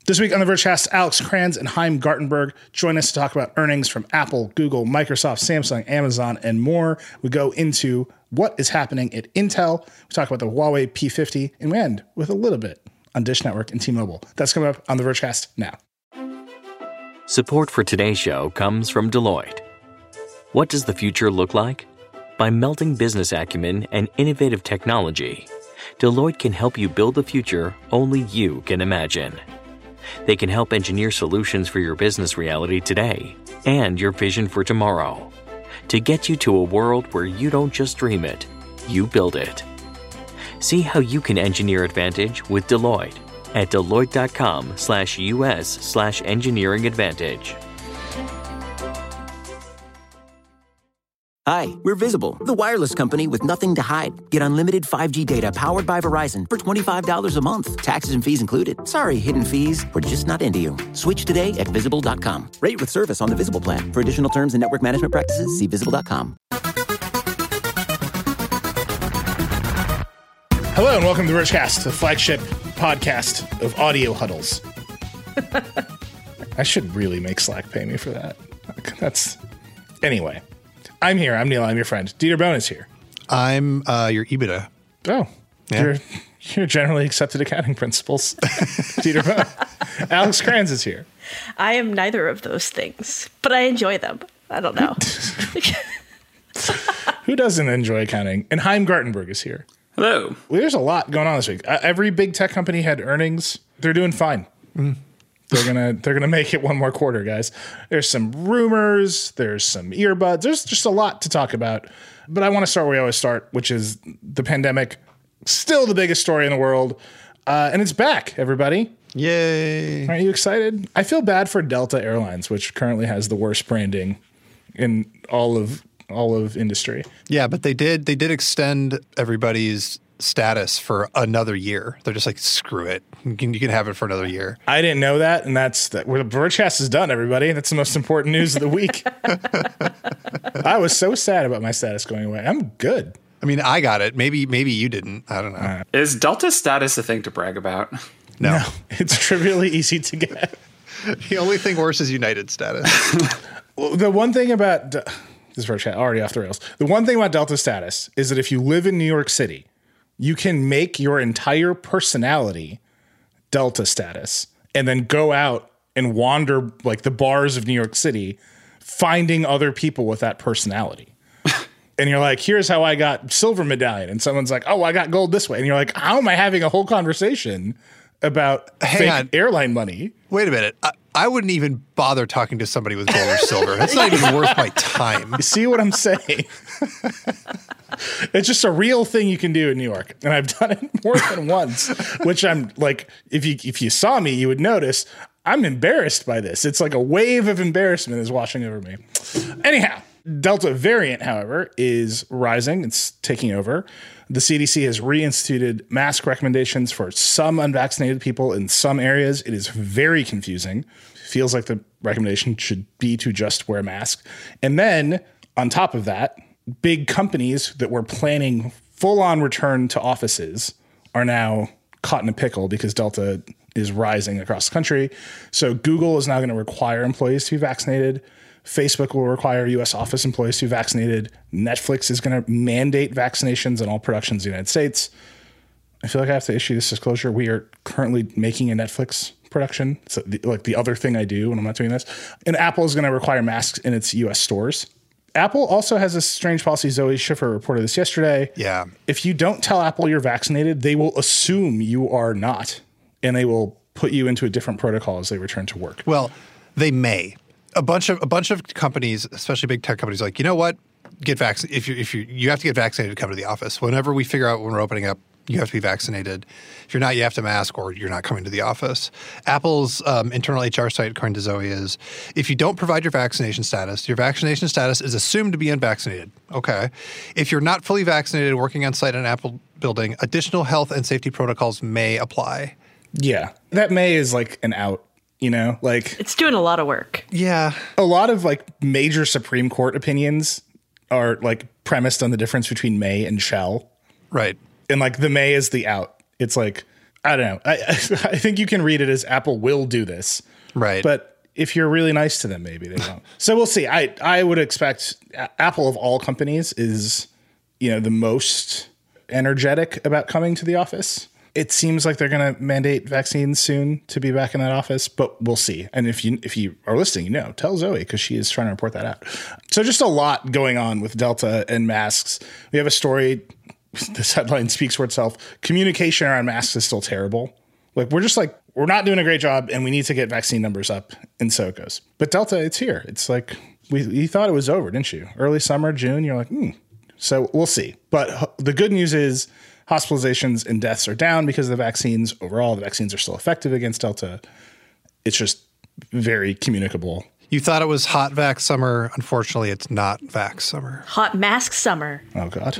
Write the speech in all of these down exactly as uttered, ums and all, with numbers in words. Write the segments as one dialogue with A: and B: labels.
A: This week on the Vergecast, Alex Kranz and Chaim Gartenberg join us to talk about earnings from Apple, Google, Microsoft, Samsung, Amazon, and more. We go into what is happening at Intel. We talk about the Huawei P fifty, and we end with a little bit on Dish Network and T-Mobile. That's coming up on the Vergecast now.
B: Support for today's show comes from Deloitte. What does the future look like? By melding business acumen and innovative technology, Deloitte can help you build the future only you can imagine. They can help engineer solutions for your business reality today and your vision for tomorrow to get you to a world where you don't just dream it, you build it. See how you can engineer advantage with Deloitte at Deloitte.com slash US slash engineering advantage.
C: Hi, we're Visible, the wireless company with nothing to hide. Get unlimited five G data powered by Verizon for twenty-five dollars a month. Taxes and fees included. Sorry, hidden fees. We're just not into you. Switch today at Visible dot com. Rate with service on the Visible plan. For additional terms and network management practices, see Visible dot com.
A: Hello and welcome to the Vergecast, the flagship podcast of audio huddles. I should really make Slack pay me for that. That's... Anyway. I'm here. I'm Neil. I'm your friend. Dieter Bohn is here.
D: I'm uh, your EBITDA.
A: Oh, yeah. You're, you're generally accepted accounting principles. Dieter Bohn. Alex Kranz is here.
E: I am neither of those things, but I enjoy them. I don't know.
A: Who doesn't enjoy accounting? And Chaim Gartenberg is here.
F: Hello.
A: Well, there's a lot going on this week. Uh, every big tech company had earnings. They're doing fine. Mm. They're gonna they're gonna make it one more quarter, guys. There's some rumors, there's some earbuds, there's just a lot to talk about. But I want to start where we always start, which is the pandemic. Still the biggest story in the world. Uh, and it's back, everybody.
D: Yay.
A: Aren't you excited? I feel bad for Delta Airlines, which currently has the worst branding in all of all of industry.
D: Yeah, but they did they did extend everybody's status for another year. They're just like, screw it. You can, you can have it for another year.
A: I didn't know that, and that's that. Well, the Vergecast is done, everybody. That's the most important news of the week. I was so sad about my status going away. I'm good.
D: I mean, I got it. Maybe maybe you didn't. I don't know. Uh,
F: is Delta status a thing to brag about?
D: No.
A: no it's trivially easy to get.
D: The only thing worse is United status.
A: Well, the one thing about this is Vergecast already off the rails. The one thing about Delta status is that if you live in New York City, you can make your entire personality Delta status and then go out and wander like the bars of New York City, finding other people with that personality. And you're like, here's how I got silver medallion. And someone's like, oh, I got gold this way. And you're like, how am I having a whole conversation about
D: Hang
A: fake
D: on.
A: airline money?
D: Wait a minute. I, I wouldn't even bother talking to somebody with gold or silver. That's not even worth my time.
A: You see what I'm saying? It's just a real thing you can do in New York. And I've done it more than once, which I'm like, if you if you saw me, you would notice I'm embarrassed by this. It's like a wave of embarrassment is washing over me. Anyhow, Delta variant, however, is rising. It's taking over. The C D C has reinstituted mask recommendations for some unvaccinated people in some areas. It is very confusing. Feels like the recommendation should be to just wear a mask. And then on top of that, big companies that were planning full-on return to offices are now caught in a pickle because Delta is rising across the country. So Google is now going to require employees to be vaccinated. Facebook will require U S office employees to be vaccinated. Netflix is going to mandate vaccinations in all productions in the United States. I feel like I have to issue this disclosure. We are currently making a Netflix production. So the, like the other thing I do when I'm not doing this. And Apple is going to require masks in its U S stores. Apple also has a strange policy. Zoe Schiffer reported this yesterday.
D: Yeah.
A: If you don't tell Apple you're vaccinated, they will assume you are not, and they will put you into a different protocol as they return to work.
D: Well, they may. A bunch of a bunch of companies, especially big tech companies, are like, you know what? Get vaccinated. If you if you you have to get vaccinated to come to the office. Whenever we figure out when we're opening up, you have to be vaccinated. If you're not, you have to mask, or you're not coming to the office. Apple's um, internal H R site, according to Zoe, is if you don't provide your vaccination status, your vaccination status is assumed to be unvaccinated. Okay. If you're not fully vaccinated working on site in an Apple building, additional health and safety protocols may apply.
A: Yeah. That may is like an out. You know, like
E: it's doing a lot of work.
D: Yeah.
A: A lot of like major Supreme Court opinions are like premised on the difference between may and shall.
D: Right.
A: And like the may is the out. It's like, I don't know. I, I think you can read it as Apple will do this.
D: Right.
A: But if you're really nice to them, maybe they won't. So we'll see. I, I would expect Apple of all companies is, you know, the most energetic about coming to the office. It seems like they're going to mandate vaccines soon to be back in that office, but we'll see. And if you if you are listening, you know, tell Zoe because she is trying to report that out. So just a lot going on with Delta and masks. We have a story. This headline speaks for itself. Communication around masks is still terrible. Like we're just like, we're not doing a great job and we need to get vaccine numbers up. And so it goes. But Delta, it's here. It's like, we you thought it was over, didn't you? Early summer, June, you're like, hmm. So we'll see. But the good news is hospitalizations and deaths are down because of the vaccines. Overall, the vaccines are still effective against Delta. It's just very communicable.
D: You thought it was hot vax summer. Unfortunately, it's not vax summer.
E: Hot mask summer.
A: Oh, God.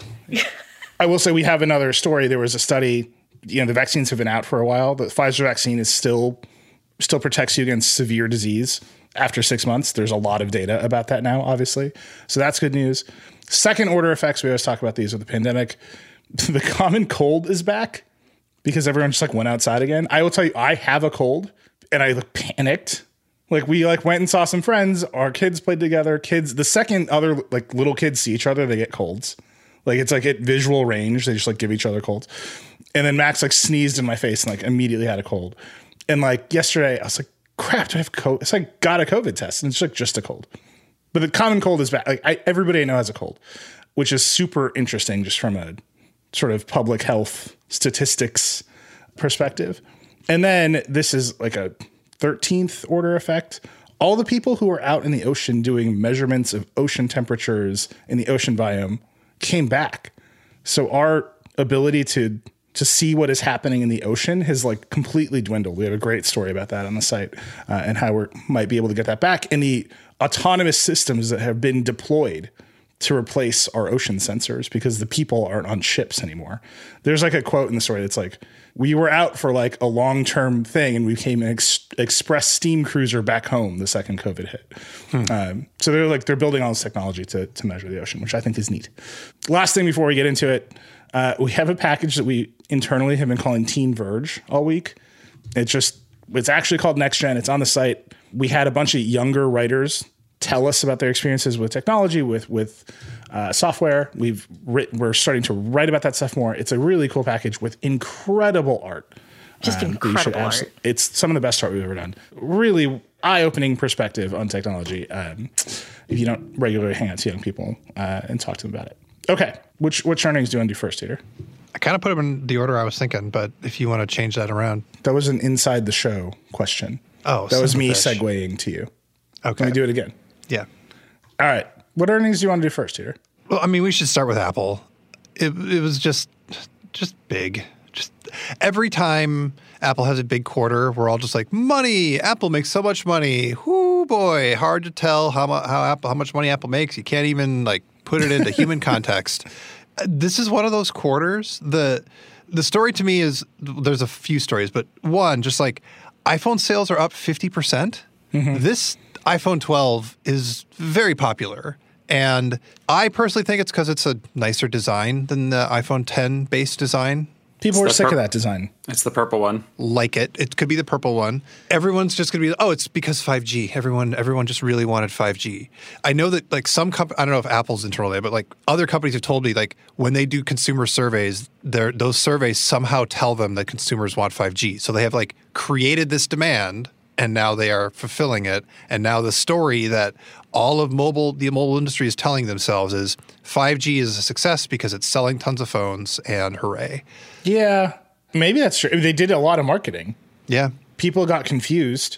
A: I will say we have another story. There was a study, you know, the vaccines have been out for a while. The Pfizer vaccine is still still protects you against severe disease after six months. There's a lot of data about that now, obviously. So that's good news. Second order effects, we always talk about these with the pandemic. The common cold is back because everyone just like went outside again. I will tell you, I have a cold and I like panicked. Like we like went and saw some friends. Our kids played together. Kids, the second other like little kids see each other, they get colds. Like it's like at visual range. They just like give each other colds. And then Max like sneezed in my face and like immediately had a cold. And like yesterday I was like, crap, do I have COVID? So I got a COVID test and it's like just a cold. But the common cold is back. Like I, everybody I know has a cold, which is super interesting just from a sort of public health statistics perspective. And then this is like a thirteenth order effect. All the people who are out in the ocean doing measurements of ocean temperatures in the ocean biome came back. So our ability to to see what is happening in the ocean has like completely dwindled. We have a great story about that on the site uh, and how we might be able to get that back. And the autonomous systems that have been deployed to replace our ocean sensors because the people aren't on ships anymore. There's like a quote in the story that's like, we were out for like a long-term thing and we became an ex- express steam cruiser back home the second COVID hit. Hmm. Um, so they're like, they're building all this technology to, to measure the ocean, which I think is neat. Last thing before we get into it, uh, we have a package that we internally have been calling Teen Verge all week. It's just, it's actually called Next Gen. It's on the site. We had a bunch of younger writers tell us about their experiences with technology, with with uh, software. We've written, we're starting to write about that stuff more. It's a really cool package with incredible art.
E: Just
A: um,
E: incredible art.
A: Abs- it's some of the best art we've ever done. Really eye-opening perspective on technology. Um, if you don't regularly hang out to young people uh, and talk to them about it. Okay, which which earnings do you want to do first, Peter?
D: I kind of put them in the order I was thinking, but if you want to change that around.
A: That was an inside the show question.
D: Oh,
A: that was me
D: bitch.
A: segueing to you.
D: Okay.
A: Let me do it again.
D: Yeah.
A: All right. What earnings do you want to do first, Peter?
D: Well, I mean, we should start with Apple. It, it was just, just big. Just every time Apple has a big quarter, we're all just like, money. Apple makes so much money. Whoo, boy, hard to tell how mu- how Apple how much money Apple makes. You can't even like put it into human context. This is one of those quarters. The the story to me is there's a few stories, but one, just like iPhone sales are up fifty percent. Mm-hmm. This iPhone twelve is very popular. And I personally think it's because it's a nicer design than the iPhone ten base design.
A: People
F: It's
A: are sick
F: pur-
A: of that design.
F: It's the purple one.
D: Like it. It could be the purple one. Everyone's just going to be, oh, it's because five G. Everyone everyone just really wanted five G. I know that like some companies, I don't know if Apple's internal data, but like other companies have told me like when they do consumer surveys, those surveys somehow tell them that consumers want five G. So they have like created this demand and now they are fulfilling it. And now the story that all of mobile, the mobile industry is telling themselves is five G is a success because it's selling tons of phones and hooray.
A: Yeah, maybe that's true. They did a lot of marketing.
D: Yeah.
A: People got confused.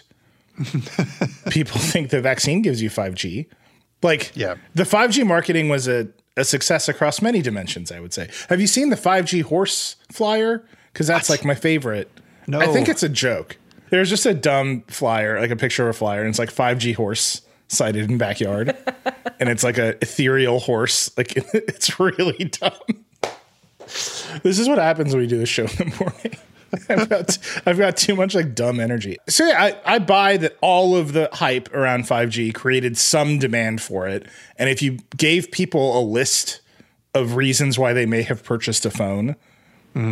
A: People think the vaccine gives you five G. Like,
D: yeah.
A: The five G marketing was a, a success across many dimensions, I would say. Have you seen the five G horse flyer? Because that's what? like my favorite.
D: No.
A: I think it's a joke. There's just a dumb flyer, like a picture of a flyer, and it's like five G horse sighted in backyard. And it's like a ethereal horse. Like, it's really dumb. This is what happens when we do the show in the morning. I've got I've got too much like dumb energy. So yeah, I, I buy that all of the hype around five G created some demand for it. And if you gave people a list of reasons why they may have purchased a phone, mm.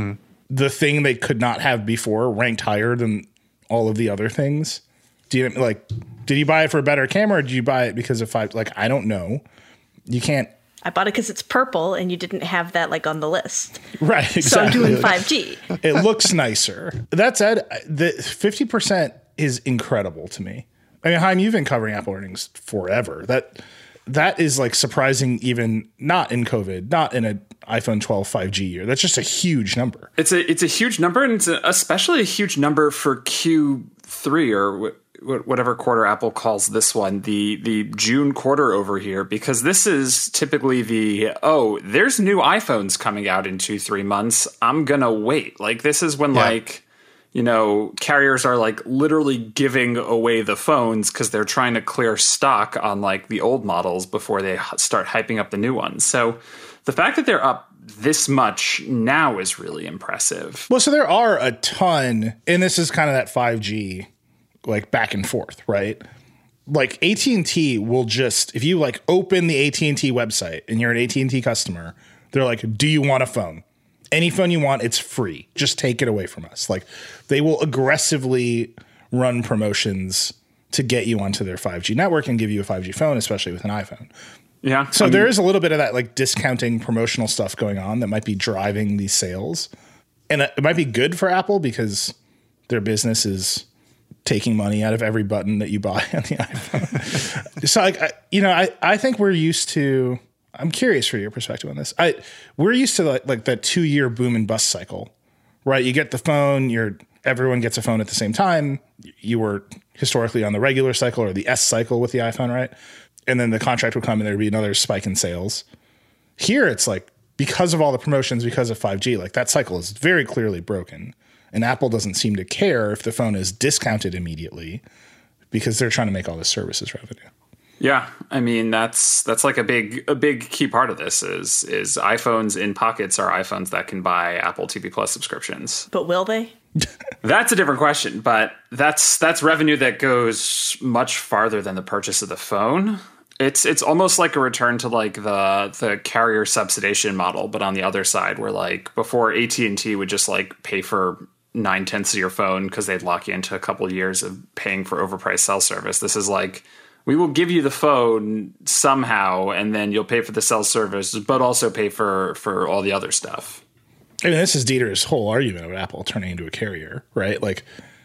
A: the thing they could not have before ranked higher than all of the other things? Do you like, did you buy it for a better camera or did you buy it because of five? Like, I don't know. You can't.
E: I bought it because it's purple and you didn't have that like on the list.
A: Right. Exactly.
E: So I'm doing five G.
A: It looks nicer. That said, the fifty percent is incredible to me. I mean, Haim, you've been covering Apple earnings forever. That that is like surprising, even not in COVID, not in an iPhone twelve five G year. That's just a huge number.
F: It's a it's a huge number, and it's a, especially a huge number for Q three or wh- whatever quarter Apple calls this one, the the June quarter over here, because this is typically the, oh, there's new iPhones coming out in two, three months. I'm going to wait. Like, this is when, yeah. like, you know, carriers are like literally giving away the phones because they're trying to clear stock on like the old models before they start hyping up the new ones. So the fact that they're up this much now is really impressive.
A: Well, so there are a ton, and this is kind of that five G like back and forth, right? Like A T and T will just, if you like open the A T and T website and you're an A T and T customer, they're like, do you want a phone? Any phone you want, it's free. Just take it away from us. Like, they will aggressively run promotions to get you onto their five G network and give you a five G phone, especially with an iPhone.
F: Yeah.
A: So
F: I mean,
A: there is a little bit of that like discounting promotional stuff going on that might be driving these sales. And it might be good for Apple because their business is taking money out of every button that you buy on the iPhone. So like, I, you know, I, I think we're used to, I'm curious for your perspective on this. I we're used to like, like that two year boom and bust cycle, right? You get the phone, you're everyone gets a phone at the same time. You were historically on the regular cycle or the S cycle with the iPhone, right? And then the contract would come and there'd be another spike in sales. Here it's like, because of all the promotions, because of five G, like that cycle is very clearly broken. And Apple doesn't seem to care if the phone is discounted immediately because they're trying to make all this services revenue.
F: Yeah, I mean that's that's like a big a big key part of this is is iPhones in pockets are iPhones that can buy Apple T V Plus subscriptions.
E: But will they?
F: That's a different question, but that's that's revenue that goes much farther than the purchase of the phone. It's it's almost like a return to like the the carrier subsidization model, but on the other side, where like before A T and T would just like pay for nine tenths of your phone because they'd lock you into a couple of years of paying for overpriced cell service. This is like, we will give you the phone somehow, and then you'll pay for the cell service, but also pay for for all the other stuff.
A: I mean, this is Dieter's whole argument about Apple turning into a carrier, right? Like,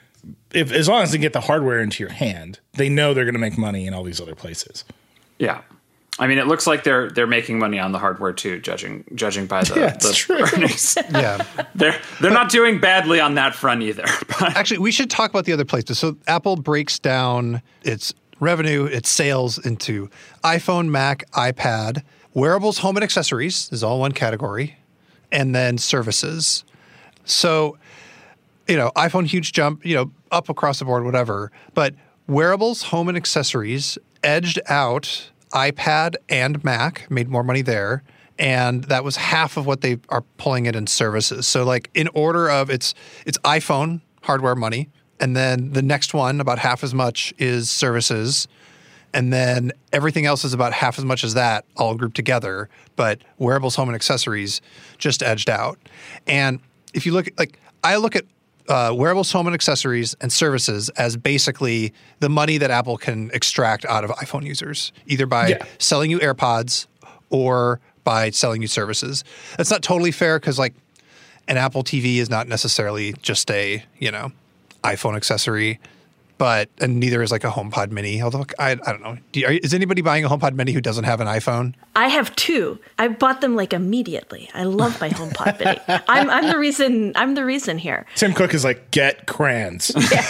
A: if as long as they get the hardware into your hand, they know they're going to make money in all these other places.
F: Yeah. I mean, it looks like they're they're making money on the hardware too, judging judging by the,
A: yeah,
F: the
A: true.
F: earnings.
D: Yeah,
F: they're they're not doing badly on that front either. But.
D: Actually, we should talk about the other places. So Apple breaks down its revenue, its sales into iPhone, Mac, iPad, wearables, home and accessories is all one category, and then services. So, you know, iPhone, huge jump, you know, up across the board, whatever. But wearables, home and accessories edged out iPad and Mac, made more money there. And that was half of what they are pulling it in services. So like in order of it's it's iPhone hardware money. And then the next one, about half as much, is services. And then everything else is about half as much as that, all grouped together. But wearables, home, and accessories just edged out. And if you look at, like, I look at uh, wearables, home, and accessories and services as basically the money that Apple can extract out of iPhone users, either by yeah. selling you AirPods or by selling you services. That's not totally fair because, like, an Apple T V is not necessarily just a, you know, iPhone accessory, but and neither is like a HomePod Mini. Although I, I don't know, Do you, are, is anybody buying a HomePod Mini who doesn't have an iPhone?
E: I have two. I bought them like immediately. I love my HomePod Mini. I'm, I'm the reason. I'm the reason here.
A: Tim Cook is like, get crayons.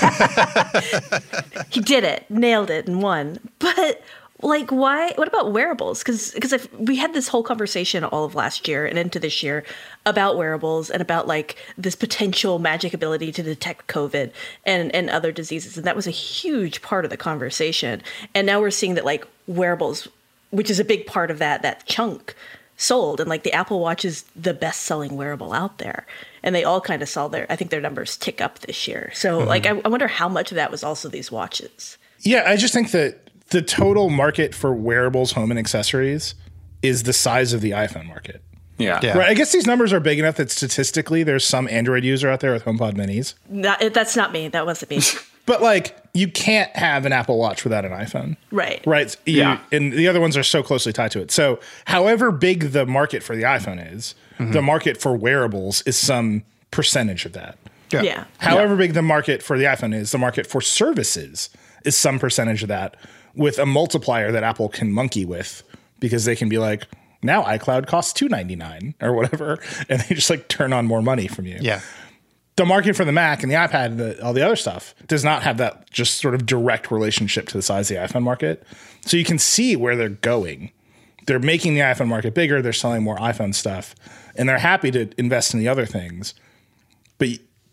E: He did it, nailed it, and won. But like, why? What about wearables? Because because we had this whole conversation all of last year and into this year about wearables and about like this potential magic ability to detect COVID and, and other diseases. And that was a huge part of the conversation. And now we're seeing that like wearables, which is a big part of that, that chunk sold. And like the Apple Watch is the best selling wearable out there. And they all kind of saw their, I think their numbers tick up this year. So mm-hmm. like, I, I wonder how much of that was also these watches.
A: Yeah, I just think that the total market for wearables, home, and accessories is the size of the iPhone market.
F: Yeah.
D: Yeah.
A: Right. I guess these numbers are big enough that statistically there's some Android user out there with HomePod minis.
E: Not, that's not me. That wasn't me.
A: But like, you can't have an Apple Watch without an iPhone.
E: Right.
A: Right. You,
F: Yeah.
A: And the other ones are so closely tied to it. So however big the market for the iPhone is, mm-hmm. the market for wearables is some percentage of that.
D: Yeah.
E: Yeah.
A: However big the market for the iPhone is, the market for services is some percentage of that, with a multiplier that Apple can monkey with, because they can be like, now iCloud costs two ninety-nine or whatever, and they just like turn on more money from you.
D: Yeah.
A: The market for the Mac and the iPad and the, all the other stuff does not have that just sort of direct relationship to the size of the iPhone market. So you can see where they're going. They're making the iPhone market bigger. They're selling more iPhone stuff, and they're happy to invest in the other things. But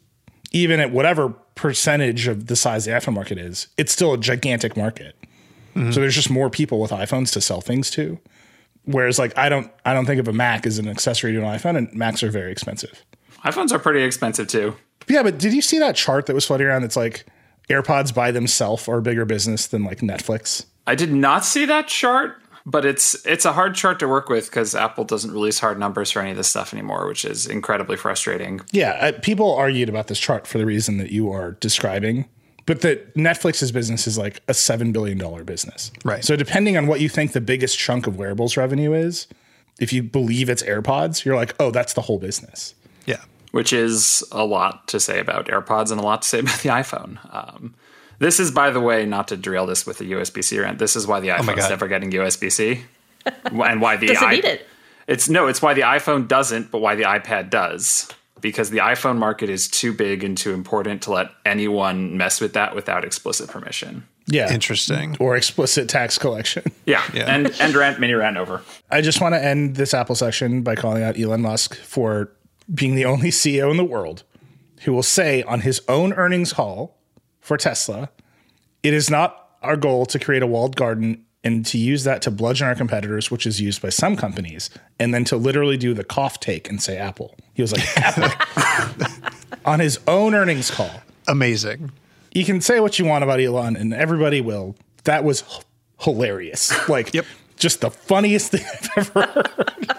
A: even at whatever percentage of the size the iPhone market is, it's still a gigantic market. Mm-hmm. So there's just more people with iPhones to sell things to. Whereas like, I don't, I don't think of a Mac as an accessory to an iPhone, and Macs are very expensive.
F: iPhones are pretty expensive too.
A: Yeah, but did you see that chart that was floating around that's like AirPods by themselves are a bigger business than like Netflix?
F: I did not see that chart, but it's it's a hard chart to work with because Apple doesn't release hard numbers for any of this stuff anymore, which is incredibly frustrating.
A: Yeah, uh, people argued about this chart for the reason that you are describing, but that Netflix's business is like a seven billion dollars business.
D: Right.
A: So depending on what you think the biggest chunk of wearables revenue is, if you believe it's AirPods, you're like, oh, that's the whole business.
D: Yeah.
F: Which is a lot to say about AirPods and a lot to say about the iPhone. Um, this is, by the way, not to derail this with the U S B C rant. This is why the iPhone's
D: God.
F: never getting U S B C, and why the
E: Doesn't
F: i-
E: need it.
F: It's no, it's why the iPhone doesn't, but why the iPad does. Because the iPhone market is too big and too important to let anyone mess with that without explicit permission.
A: Yeah.
D: Interesting.
A: Or explicit tax collection.
F: Yeah,
D: Yeah.
F: and and rant, mini rant over.
A: I just want to end this Apple section by calling out Elon Musk for being the only C E O in the world who will say on his own earnings call for Tesla, it is not our goal to create a walled garden and to use that to bludgeon our competitors, which is used by some companies, and then to literally do the cough take and say Apple. He was like, Apple. On his own earnings call.
D: Amazing.
A: You can say what you want about Elon, and everybody will. That was h- hilarious. Like,
D: Yep.
A: just the funniest thing I've ever heard.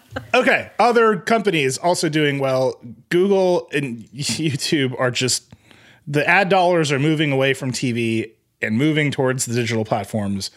A: Okay, other companies also doing well. Google and YouTube are just, the ad dollars are moving away from T V and moving towards the digital platforms,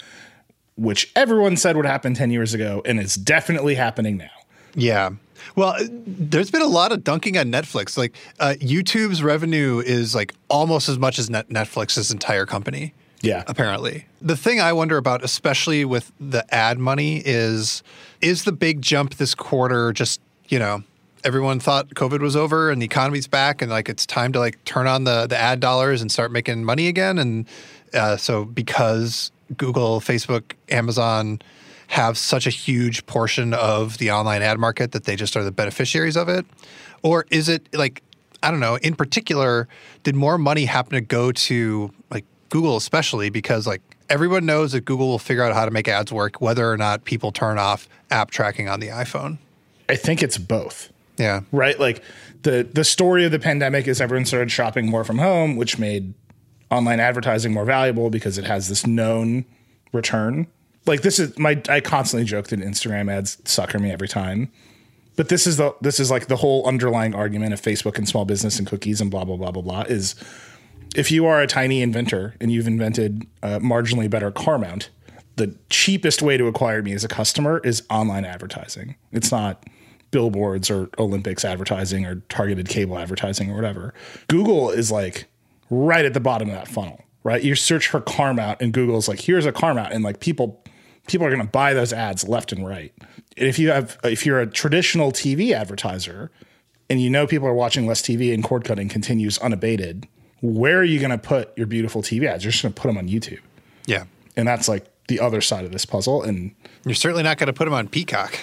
A: which everyone said would happen ten years ago, and it's definitely happening now.
D: Yeah. Well, there's been a lot of dunking on Netflix. Like uh, YouTube's revenue is like almost as much as Net- Netflix's entire company.
A: Yeah.
D: Apparently. The thing I wonder about, especially with the ad money, is is the big jump this quarter just, you know, everyone thought COVID was over and the economy's back and like it's time to like turn on the, the ad dollars and start making money again. And uh, so because Google, Facebook, Amazon have such a huge portion of the online ad market that they just are the beneficiaries of it? Or is it like, I don't know, in particular, did more money happen to go to like Google especially because like everyone knows that Google will figure out how to make ads work whether or not people turn off app tracking on the iPhone?
A: I think it's both.
D: Yeah.
A: Right? Like the the story of the pandemic is everyone started shopping more from home, which made online advertising more valuable because it has this known return. Like this is my I constantly joke that Instagram ads sucker me every time. But this is the this is like the whole underlying argument of Facebook and small business and cookies and blah blah blah blah blah is if you are a tiny inventor and you've invented a marginally better car mount, the cheapest way to acquire me as a customer is online advertising. It's not billboards or Olympics advertising or targeted cable advertising or whatever. Google is like right at the bottom of that funnel, right? You search for car mount and Google's like, here's a car mount. And like people, people are going to buy those ads left and right. And if you have, if you're a traditional T V advertiser and you know people are watching less T V and cord cutting continues unabated, where are you going to put your beautiful T V ads? You're just going to put them on YouTube.
D: Yeah.
A: And that's like the other side of this puzzle. And
D: You're certainly not going to put them on Peacock.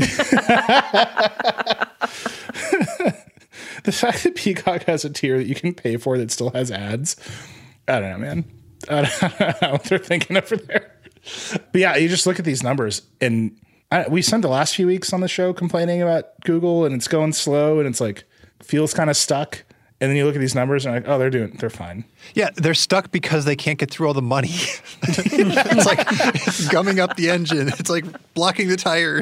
A: the fact that Peacock has a tier that you can pay for that still has ads, I don't know, man. I don't know what they're thinking over there. But yeah, you just look at these numbers, and I, we spent the last few weeks on the show complaining about Google, and it's going slow, and it's like feels kind of stuck. And then you look at these numbers, and like, oh, they're doing, they're fine.
D: Yeah, they're stuck because they can't get through all the money. It's like gumming up the engine. It's like blocking the tires.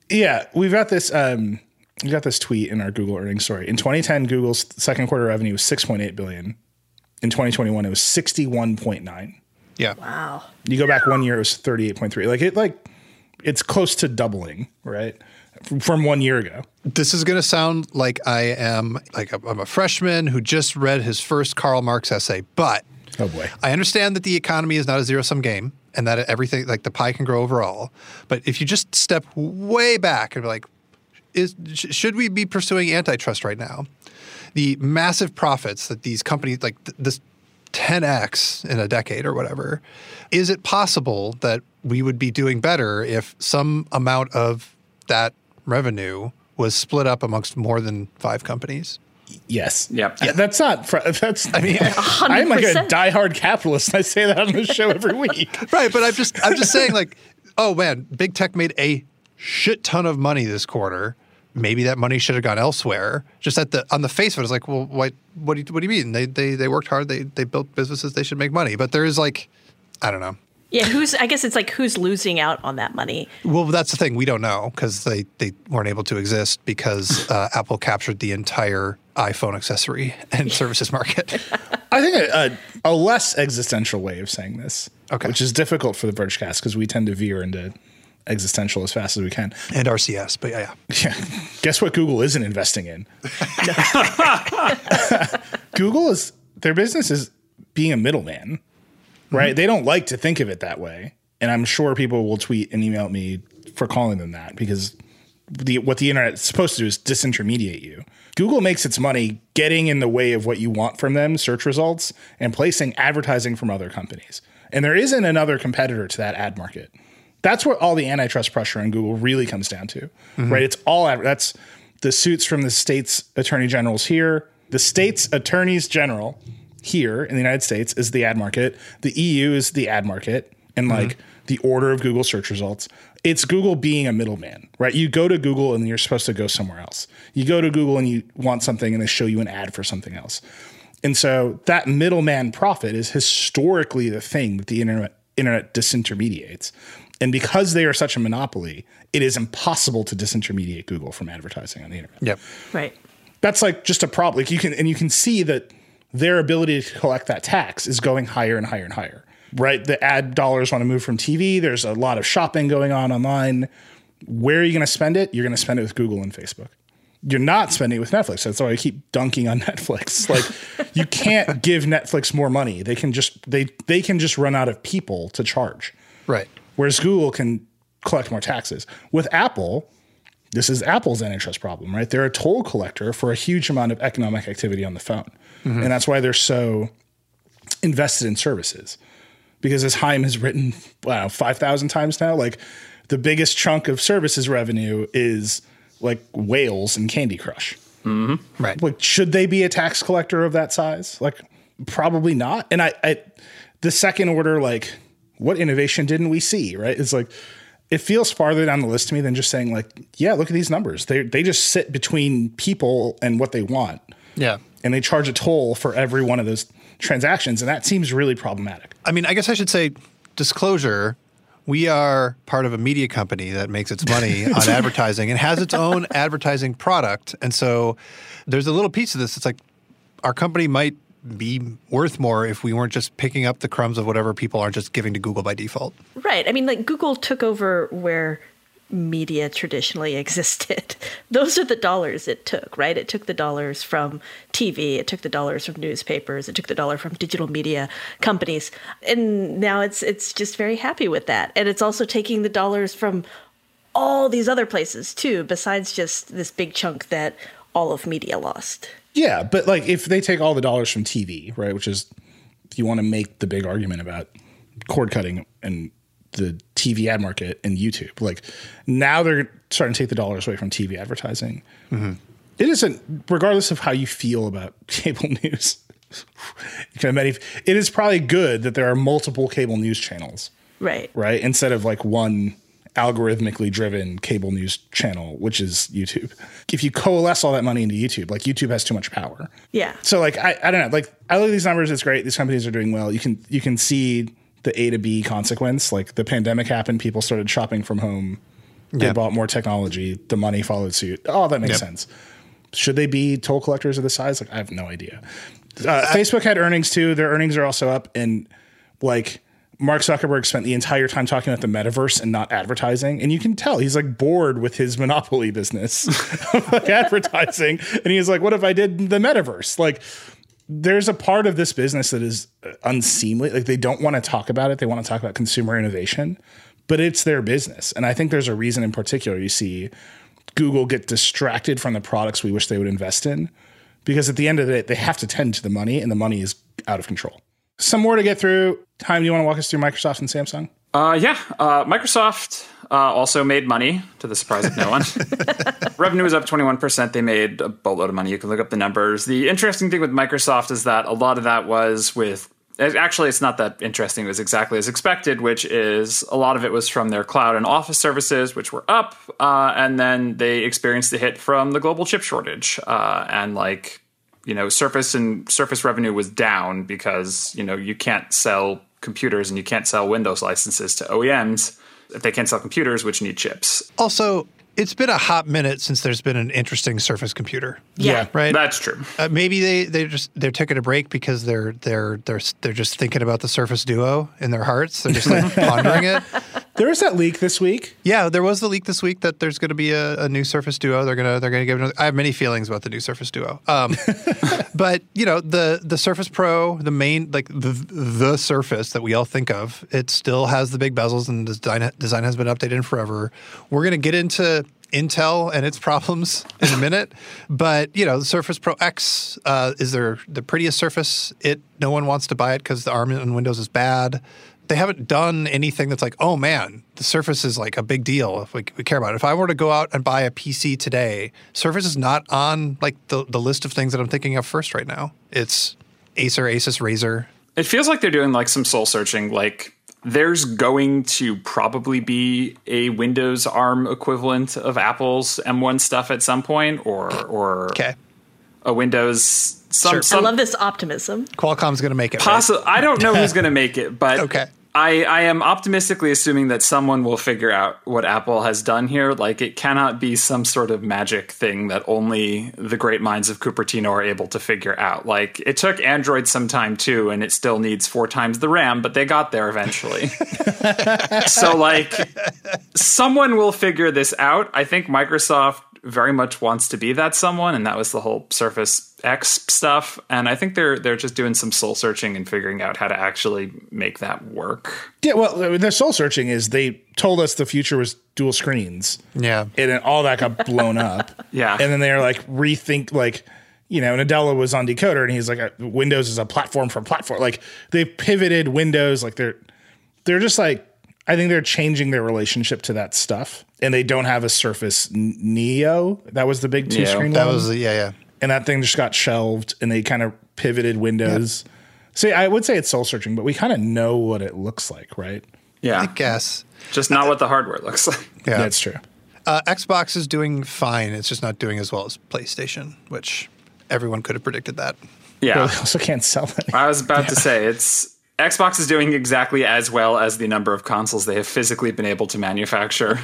A: Yeah, we've got this. Um, we got this tweet in our Google earnings story. In twenty ten, Google's second quarter revenue was six point eight billion. In twenty twenty-one, it was sixty-one point nine.
D: Yeah.
E: Wow.
A: You go back one year, it was thirty-eight point three. Like it, like it's close to doubling, right, from, from one year ago.
D: This is going to sound like I am like a, I'm a freshman who just read his first Karl Marx essay, but
A: Oh boy.
D: I understand that the economy is not a zero-sum game and that everything, like the pie can grow overall. But if you just step way back and be like, is sh- should we be pursuing antitrust right now? The massive profits that these companies, like th- this ten x in a decade or whatever, is it possible that we would be doing better if some amount of that revenue was split up amongst more than five companies?
A: Yes.
F: Yep.
A: Yeah, that's not. Fr- that's. I mean,
E: one hundred
A: I'm like a
E: percent.
A: diehard capitalist. I say that on the show every week.
D: Right, but I'm just I'm just saying, like, oh man, big tech made a shit ton of money this quarter. Maybe that money should have gone elsewhere. Just at the on the face of it, it's like, well, what what do you, what do you mean? They they they worked hard. They they built businesses. They should make money. But there is like, I don't know.
E: Yeah, who's? I guess it's like who's losing out on that money.
D: Well, that's the thing. We don't know because they, they weren't able to exist because uh, Apple captured the entire iPhone accessory and services market.
A: I think a, a, a less existential way of saying this,
D: Okay.
A: which is difficult for the Vergecast because we tend to veer into existential as fast as we can.
D: And R C S, but yeah, yeah.
A: Yeah. Guess what Google isn't investing in? Google is, their business is being a middleman, right? Mm-hmm. They don't like to think of it that way. And I'm sure people will tweet and email me for calling them that because the what the internet is supposed to do is disintermediate you. Google makes its money getting in the way of what you want from them, search results, and placing advertising from other companies. And there isn't another competitor to that ad market. That's what all the antitrust pressure on Google really comes down to, mm-hmm. right? It's all ad- that's the suits from the state's attorney generals here. The state's attorneys general here in the United States is the ad market. The E U is the ad market, and mm-hmm. like the order of Google search results. It's Google being a middleman, right? You go to Google and you're supposed to go somewhere else. You go to Google and you want something and they show you an ad for something else. And so that middleman profit is historically the thing that the internet, internet disintermediates. And because they are such a monopoly, it is impossible to disintermediate Google from advertising on the internet.
D: Yep.
E: Right.
A: That's like just a problem. Like you can, and you can see that their ability to collect that tax is going higher and higher and higher. Right? The ad dollars want to move from T V. There's a lot of shopping going on online. Where are you going to spend it? You're going to spend it with Google and Facebook. You're not spending it with Netflix. That's why I keep dunking on Netflix. Like you can't give Netflix more money. They can just they they can just run out of people to charge.
D: Right. Whereas
A: Whereas Google can collect more taxes. With Apple, this is Apple's antitrust problem, right? They're a toll collector for a huge amount of economic activity on the phone. Mm-hmm. And that's why they're so invested in services. Because as Haim has written, wow, five thousand times now, like the biggest chunk of services revenue is like whales and Candy Crush.
D: Mm-hmm. Right.
A: Like, should they be a tax collector of that size? Like, probably not. And I, I, the second order, like, what innovation didn't we see? Right? It's like, it feels farther down the list to me than just saying, like, yeah, look at these numbers. They they just sit between people and what they want.
D: Yeah.
A: And they charge a toll for every one of those transactions, and that seems really problematic.
D: I mean, I guess I should say disclosure. We are part of a media company that makes its money on advertising and has its own advertising product. And so there's a little piece of this. It's like our company might be worth more if we weren't just picking up the crumbs of whatever people aren't just giving to Google by default.
E: Right. I mean, like Google took over where media traditionally existed. Those are the dollars it took, right? It took the dollars from T V, it took the dollars from newspapers, it took the dollar from digital media companies. And now it's it's just very happy with that. And it's also taking the dollars from all these other places too, besides just this big chunk that all of media lost.
A: Yeah, but like if they take all the dollars from T V, right, which is if you want to make the big argument about cord cutting and the T V ad market and YouTube, like now they're starting to take the dollars away from T V advertising. Mm-hmm. It isn't, regardless of how you feel about cable news, it is probably good that there are multiple cable news channels.
E: Right.
A: Right. Instead of like one algorithmically driven cable news channel, which is YouTube. If you coalesce all that money into YouTube, like YouTube has too much power.
E: Yeah.
A: So like, I, I don't know, like I look at these numbers. It's great. These companies are doing well. You can, you can see the A to B consequence. Like the pandemic happened, people started shopping from home They
D: Yeah.
A: bought more technology. The money followed suit. All that makes
D: Yep.
A: sense. Should they be toll collectors of this size? Like, I have no idea. Uh, Facebook had earnings too. Their earnings are also up. And like Mark Zuckerberg spent the entire time talking about the metaverse and not advertising. And you can tell he's like bored with his monopoly business of like advertising. And he's like, what if I did the metaverse? Like, there's a part of this business that is unseemly. Like, they don't want to talk about it. They want to talk about consumer innovation, but it's their business. And I think there's a reason in particular you see Google get distracted from the products we wish they would invest in, because at the end of the day, they have to tend to the money, and the money is out of control. Some more to get through. Time, do you want to walk us through Microsoft and Samsung?
F: Uh, yeah, uh, Microsoft uh, also made money, to the surprise of no one. Revenue was up twenty-one percent. They made a boatload of money. You can look up the numbers. The interesting thing with Microsoft is that a lot of that was with Actually, it's not that interesting. It was exactly as expected, which is a lot of it was from their cloud and office services, which were up. Uh, and then they experienced the hit from the global chip shortage. Uh, and like, you know, Surface and Surface revenue was down because, you know, you can't sell computers and you can't sell Windows licenses to O E Ms if they can't sell computers, which need chips.
D: Also, it's been a hot minute since there's been an interesting Surface computer.
E: Yeah.
D: Right.
F: That's true.
D: Uh, maybe they they just they're taking a break because they're they're they're they're just thinking about the Surface Duo in their hearts. They're just like pondering it.
A: There was that leak this week.
D: Yeah, there was the leak this week that there's going to be a, a new Surface Duo. They're gonna they're gonna give. Another, I have many feelings about the new Surface Duo. Um, but you know the the Surface Pro, the main like the the Surface that we all think of, it still has the big bezels and the design design has been updated forever. We're gonna get into Intel and its problems in a minute, but you know the Surface Pro X uh, is their the prettiest Surface. It no one wants to buy it because the ARM on Windows is bad. They haven't done anything that's like, oh man, the Surface is like a big deal if we, we care about it. If I were to go out and buy a P C today, Surface is not on like the, the list of things that I'm thinking of first right now. It's Acer, Asus, Razer.
F: It feels like they're doing like some soul searching. Like there's going to probably be a Windows ARM equivalent of Apple's M one stuff at some point, or or
D: Okay.
F: a Windows. Some,
D: Sure.
F: some
E: I love this optimism.
D: Qualcomm's going to make it.
F: possi-
D: Right?
F: I don't know who's going to make it, but
D: Okay.
F: I, I am optimistically assuming that someone will figure out what Apple has done here. Like, it cannot be some sort of magic thing that only the great minds of Cupertino are able to figure out. Like, it took Android some time too, and it still needs four times the RAM, but they got there eventually. So, like, someone will figure this out. I think Microsoft very much wants to be that someone, and that was the whole Surface X stuff. And I think they're they're just doing some soul searching and figuring out how to actually make that work.
A: Yeah, well, their soul searching is they told us the future was dual screens.
D: Yeah.
A: And then all that got blown up.
F: Yeah.
A: And then they're like, rethink, like, you know, Nadella was on Decoder and he's like, Windows is a platform for platform. Like, they pivoted Windows. Like, they're, they're just like, I think they're changing their relationship to that stuff. And they don't have a Surface Neo. That was the big two screen
D: That
A: one.
D: was yeah yeah.
A: And that thing just got shelved and they kind of pivoted Windows. Yep. See, I would say it's soul searching, but we kind of know what it looks like, right?
F: Yeah.
D: I guess.
F: Just not what the hardware looks like.
D: Yeah.
A: That's true.
D: Uh, Xbox is doing fine. It's just not doing as well as PlayStation, which everyone could have predicted that.
F: Yeah.
A: But they also can't sell it.
F: I was about to say, it's Xbox is doing exactly as well as the number of consoles they have physically been able to manufacture.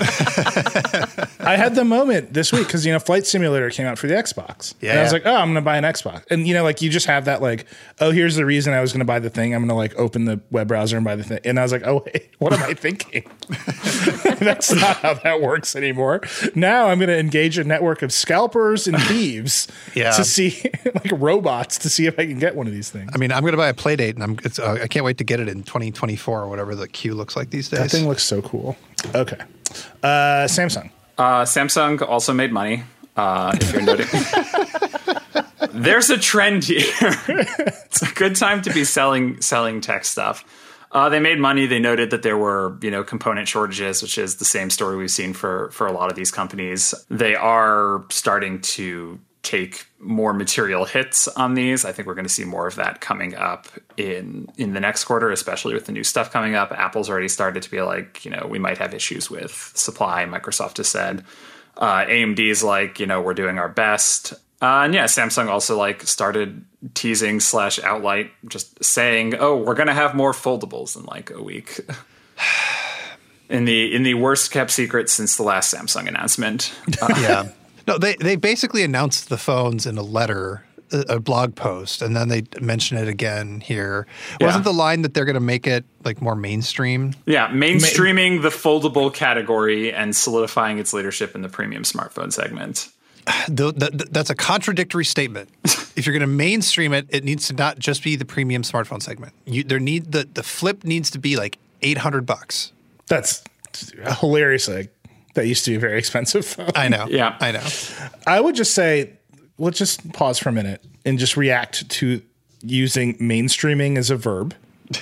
A: I had the moment this week because, you know, Flight Simulator came out for the Xbox.
D: Yeah.
A: And I was like, oh, I'm going to buy an Xbox. And, you know, like you just have that like, oh, here's the reason I was going to buy the thing. I'm going to like open the web browser and buy the thing. And I was like, oh, wait, what am I thinking? That's not how that works anymore. Now I'm going to engage a network of scalpers and thieves
D: Yeah.
A: to see, like robots, to see if I can get one of these things.
D: I mean, I'm going to buy a Playdate, and I'm it's, uh, I can't wait to get it in twenty twenty-four or whatever the queue looks like these days.
A: That thing looks so cool. Okay. Uh, Samsung.
F: Uh, Samsung also made money. Uh, if you're noting, there's a trend here. It's a good time to be selling selling tech stuff. Uh, they made money. They noted that there were, you know, component shortages, which is the same story we've seen for for a lot of these companies. They are starting to take more material hits on these. I think we're going to see more of that coming up in in the next quarter, especially with the new stuff coming up. Apple's already started to be like, you know, we might have issues with supply. Microsoft has said. Uh, A M D is like, you know, we're doing our best. Uh, and yeah, Samsung also like started teasing slash outright just saying, oh, we're going to have more foldables in like a week. In the in the worst kept secret since the last Samsung announcement. Uh,
D: Yeah. No, they, they basically announced the phones in a letter, a, a blog post, and then they mention it again here.
F: Yeah.
D: Wasn't the line that they're going to make it like more mainstream?
F: Yeah, mainstreaming the foldable category and solidifying its leadership in the premium smartphone segment.
D: The, the, the, that's a contradictory statement. If you're going to mainstream it, it needs to not just be the premium smartphone segment. You, there need the, the flip needs to be like eight hundred bucks.
A: That's hilarious. Like, that used to be a very expensive phone.
D: I know.
F: Yeah.
D: I know.
A: I would just say, let's just pause for a minute and just react to using mainstreaming as a verb.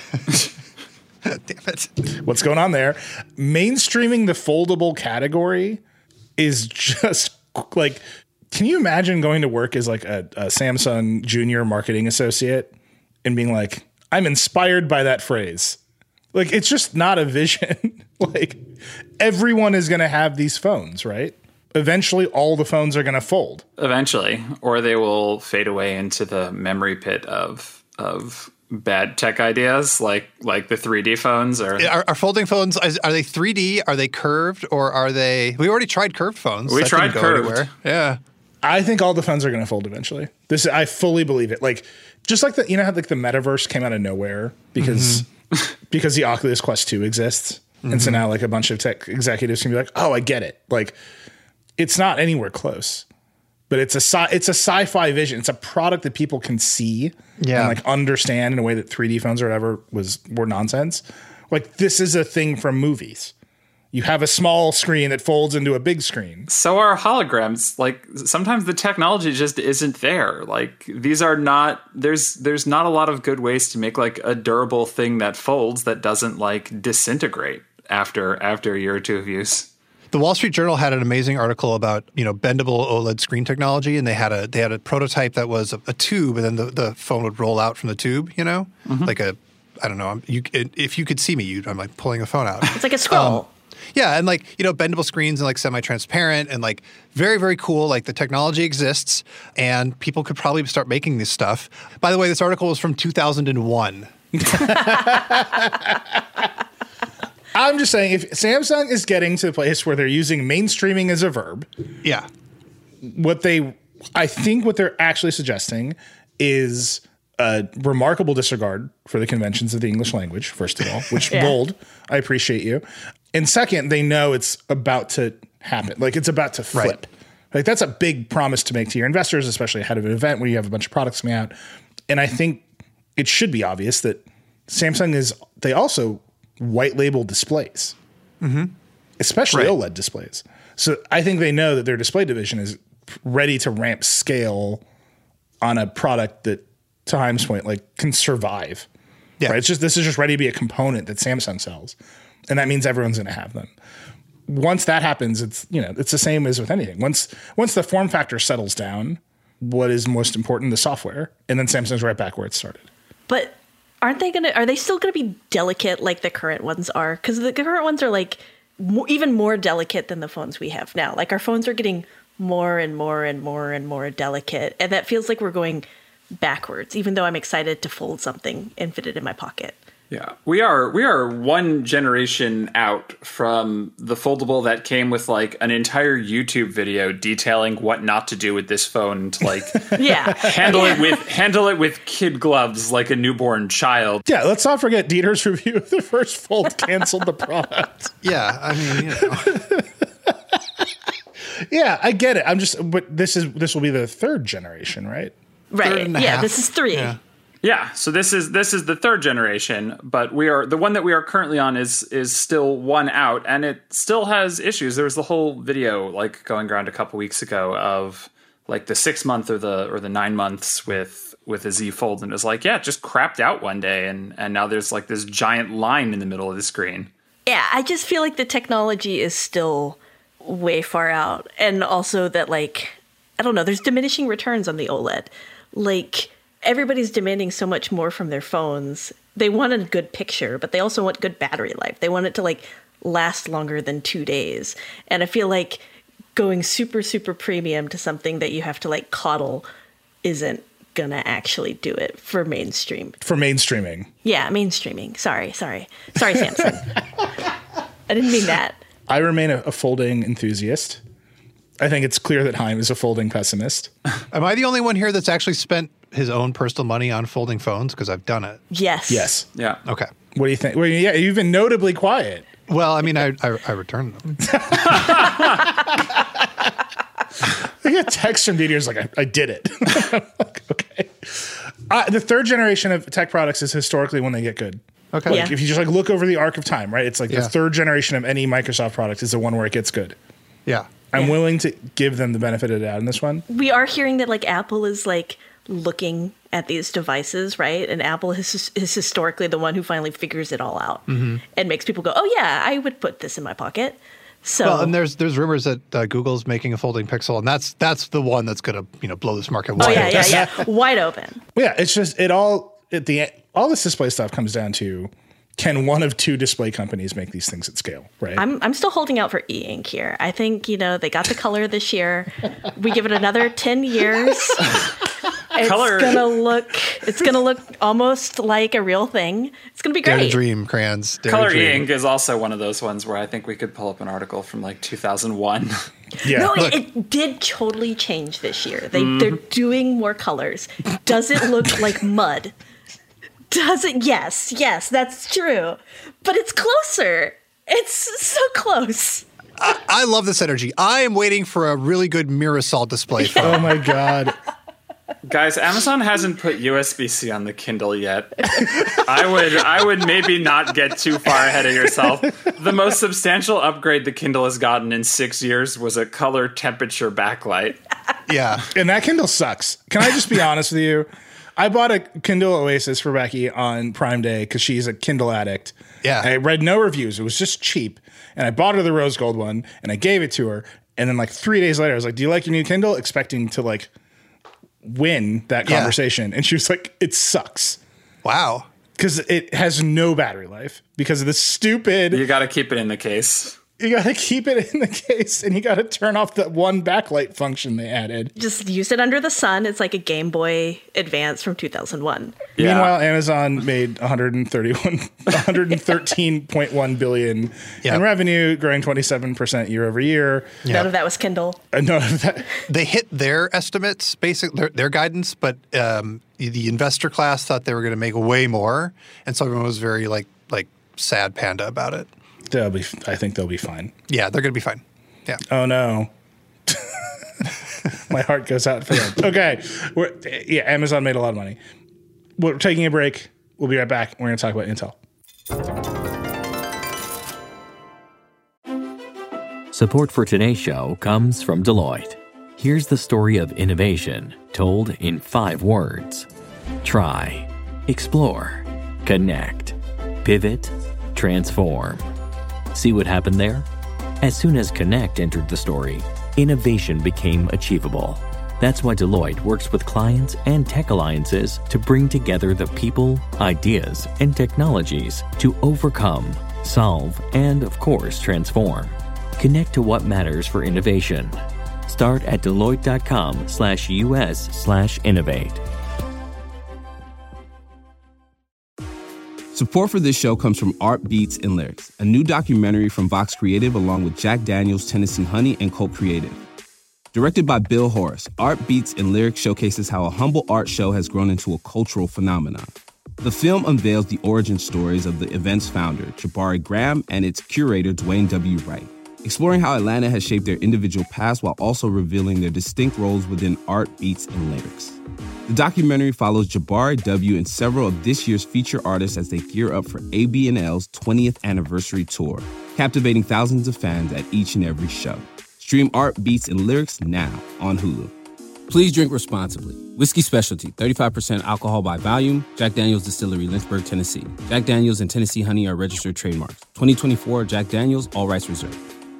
D: Damn it.
A: What's going on there? Mainstreaming the foldable category is just like, can you imagine going to work as like a, a Samsung junior marketing associate and being like, I'm inspired by that phrase? Like, it's just not a vision. Like, everyone is going to have these phones, right? Eventually, all the phones are going to fold.
F: Eventually, or they will fade away into the memory pit of of bad tech ideas, like like the three D phones. Or
D: Are, are folding phones, are they three D? Are they curved? Or are they... We already tried curved phones.
F: We
D: That
F: tried
D: didn't go
F: curved.
D: anywhere. Yeah.
A: I think all the phones are going to fold eventually. This, I fully believe it. Like, just like the, you know how like the metaverse came out of nowhere because mm-hmm. because the Oculus Quest two exists, mm-hmm. and so now like a bunch of tech executives can be like, oh, I get it. Like, it's not anywhere close, but it's a sci- it's a sci-fi vision. It's a product that people can see
D: Yeah.
A: and like understand in a way that three D phones or whatever was were nonsense. Like, this is a thing from movies. You have a small screen that folds into a big screen.
F: so are holograms. Like, sometimes the technology just isn't there. Like, these are not, there's there's not a lot of good ways to make like a durable thing that folds that doesn't like disintegrate after after a year or two of use.
D: The Wall Street Journal had an amazing article about, you know, bendable OLED screen technology, and they had a they had a prototype that was a, a tube, and then the, the phone would roll out from the tube, you know, mm-hmm. like a, I don't know, I'm, you if you could see me, you'd, I'm like pulling a phone out.
E: It's like a scroll.
D: Um, yeah, and like, you know, bendable screens and like semi-transparent and like very, very cool. Like, the technology exists, and people could probably start making this stuff. By the way, this article was from two thousand one.
A: I'm just saying, if Samsung is getting to the place where they're using mainstreaming as a verb,
D: Yeah.
A: what they, I think what they're actually suggesting is a remarkable disregard for the conventions of the English language, first of all, which
E: Yeah.
A: bold. I appreciate you. And second, they know it's about to happen. Like, it's about to flip.
D: Right.
A: Like, that's a big promise to make to your investors, especially ahead of an event where you have a bunch of products coming out. And I think it should be obvious that Samsung is, they also white label displays, mm-hmm. especially
D: Right.
A: OLED displays. So I think they know that their display division is ready to ramp scale on a product that, to Chaim's point, like, can survive.
D: Yeah.
A: Right? It's just, this is just ready to be a component that Samsung sells. And that means everyone's going to have them. Once that happens, it's, you know, it's the same as with anything. Once, once the form factor settles down, what is most important? The software. And then Samsung's right back where it started.
E: But aren't they gonna? Are they still gonna be delicate like the current ones are? Because the current ones are like mo- even more delicate than the phones we have now. Like, our phones are getting more and more and more and more delicate, and that feels like we're going backwards. Even though I'm excited to fold something and fit it in my pocket.
F: Yeah, we are we are one generation out from the foldable that came with like an entire YouTube video detailing what not to do with this phone to like
E: Yeah,
F: handle it with handle it with kid gloves like a newborn child.
A: Yeah, let's not forget Dieter's review of the first fold canceled the product.
D: Yeah. I mean, you know.
A: Yeah, I get it. I'm just, but this is, this will be the third generation, right?
E: right.
D: and a
E: Yeah,
D: half.
E: this is three.
D: Yeah.
F: Yeah, so this is this is the third generation, but we are the one that we are currently on is is still one out, and it still has issues. There was the whole video like going around a couple weeks ago of like the six month or the or the nine months with with a Z Fold, and it was like, yeah, it just crapped out one day, and and now there's like this giant line in the middle of the screen.
E: Yeah, I just feel like the technology is still way far out. And also that, like, I don't know, there's diminishing returns on the OLED. Like, everybody's demanding so much more from their phones. They want a good picture, but they also want good battery life. They want it to, like, last longer than two days. And I feel like going super, super premium to something that you have to, like, coddle isn't gonna actually do it for mainstream.
A: For mainstreaming.
E: Yeah, mainstreaming. Sorry, sorry. Sorry, Samsung. I didn't mean that.
A: I remain a, a folding enthusiast. I think it's clear that Haim is a folding pessimist.
D: Am I the only one here that's actually spent his own personal money on folding phones? Because I've done it.
E: Yes.
A: Yes.
F: Yeah.
D: Okay.
A: What do you think? Well, yeah, you've been notably quiet.
D: Well, I mean, I I, I returned them.
A: I get text from Dieter's like, I, I did it. Like, okay. Uh, the third generation of tech products is historically when they get good.
D: Okay.
A: Like
E: Yeah.
A: if you just like look over the arc of time, right? It's like
D: Yeah.
A: the third generation of any Microsoft product is the one where it gets good.
D: Yeah.
A: I'm
E: Yeah.
A: willing to give them the benefit of the doubt in this one.
E: We are hearing that like Apple is like looking at these devices, right? And Apple is, is historically the one who finally figures it all out
A: Mm-hmm.
E: and makes people go, oh yeah, I would put this in my pocket. So
D: Well, and there's there's rumors that uh, Google's making a folding Pixel, and that's that's the one that's going to you know blow this market
E: oh
D: wide
E: yeah,
D: open.
E: yeah, yeah, wide open.
A: Yeah, it's just it all at the all this display stuff comes down to can one of two display companies make these things at scale, right?
E: I'm I'm still holding out for e-ink here. I think, you know, they got the color this year. We give it another ten years. It's
F: Color-
E: gonna look it's gonna look almost like a real thing. It's gonna be
D: Dare to
E: great.
D: dream, crayons. Dare
F: Color
D: to dream.
F: E-ink is also one of those ones where I think we could pull up an article from like two thousand one.
A: yeah.
E: No,
A: Look,
E: it, it did totally change this year. They they're doing more colors. Does it look like mud? Does it? Yes, yes, that's true. But it's closer. It's so close.
D: I, I love this energy. I am waiting for a really good Mirasol display phone.
A: oh my God.
F: Guys, Amazon hasn't put U S B C on the Kindle yet. I would I would maybe not get too far ahead of yourself. The most substantial upgrade the Kindle has gotten in six years was a color temperature backlight.
D: Yeah.
A: And that Kindle sucks. Can I just be honest with you? I bought a Kindle Oasis for Becky on Prime Day because she's a Kindle addict.
D: Yeah.
A: I read no reviews. It was just cheap. And I bought her the rose gold one and I gave it to her. And then like three days later, I was like, do you like your new Kindle? Expecting to like win that
D: Yeah.
A: conversation. And she was like, it sucks.
D: Wow.
A: Because it has no battery life because of the stupid.
F: You got to keep it in the case.
A: You got to keep it in the case and you got to turn off that one backlight function they added.
E: Just use it under the sun. It's like a Game Boy Advance from two thousand one.
F: Yeah.
A: Meanwhile, Amazon made one hundred thirty-one, one hundred thirteen point one billion
D: Yeah.
A: in revenue, growing twenty-seven percent year over year.
E: None of that was Kindle.
A: Uh, none of that.
D: They hit their estimates, basic their, their guidance, but um, the investor class thought they were going to make way more, and so everyone was very like like sad panda about it.
A: They'll be. I think they'll be fine.
D: Yeah, they're going to be fine. Yeah.
A: Oh no. My heart goes out for them. Okay. We're, yeah, Amazon made a lot of money. We're taking a break. We'll be right back. We're going to talk about Intel.
B: Support for today's show comes from Deloitte. Here's the story of innovation told in five words. Try, explore, connect, pivot, transform. See what happened there? As soon as Connect entered the story, innovation became achievable. That's why Deloitte works with clients and tech alliances to bring together the people, ideas, and technologies to overcome, solve, and of course, transform. Connect to what matters for innovation. Start at Deloitte.com slash US slash innovate.
G: Support for this show comes from Art Beats and Lyrics, a new documentary from Vox Creative along with Jack Daniels, Tennessee Honey, and Colt Creative. Directed by Bill Horace, Art Beats and Lyrics showcases how a humble art show has grown into a cultural phenomenon. The film unveils the origin stories of the event's founder, Jabari Graham, and its curator, Dwayne W. Wright, exploring how Atlanta has shaped their individual paths while also revealing their distinct roles within art, beats, and lyrics. The documentary follows Jabari W. and several of this year's feature artists as they gear up for A B N L's twentieth anniversary tour, captivating thousands of fans at each and every show. Stream Art, Beats, and Lyrics now on Hulu.
H: Please drink responsibly. Whiskey Specialty, thirty-five percent alcohol by volume. Jack Daniel's Distillery, Lynchburg, Tennessee. Jack Daniel's and Tennessee Honey are registered trademarks. twenty twenty-four Jack Daniel's, all rights reserved.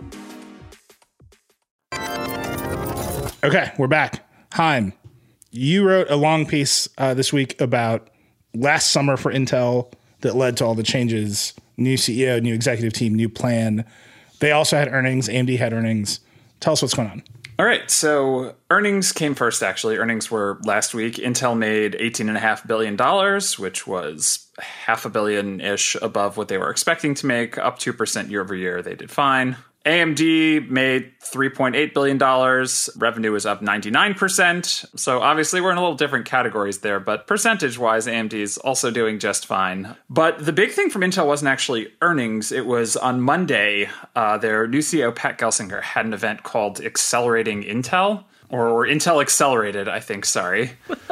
A: Okay, we're back. Haim, you wrote a long piece uh, this week about last summer for Intel that led to all the changes. New C E O, new executive team, new plan. They also had earnings. A M D had earnings. Tell us what's going on.
F: All right, so earnings came first, actually. Earnings were last week. Intel made eighteen point five billion dollars, which was half a billion-ish above what they were expecting to make, up two percent year over year. They did fine. A M D made three point eight billion dollars. Revenue was up ninety-nine percent. So obviously we're in a little different categories there, but percentage-wise, A M D is also doing just fine. But the big thing from Intel wasn't actually earnings. It was on Monday, uh, their new C E O, Pat Gelsinger, had an event called Accelerating Intel, or, or Intel Accelerated, I think, sorry.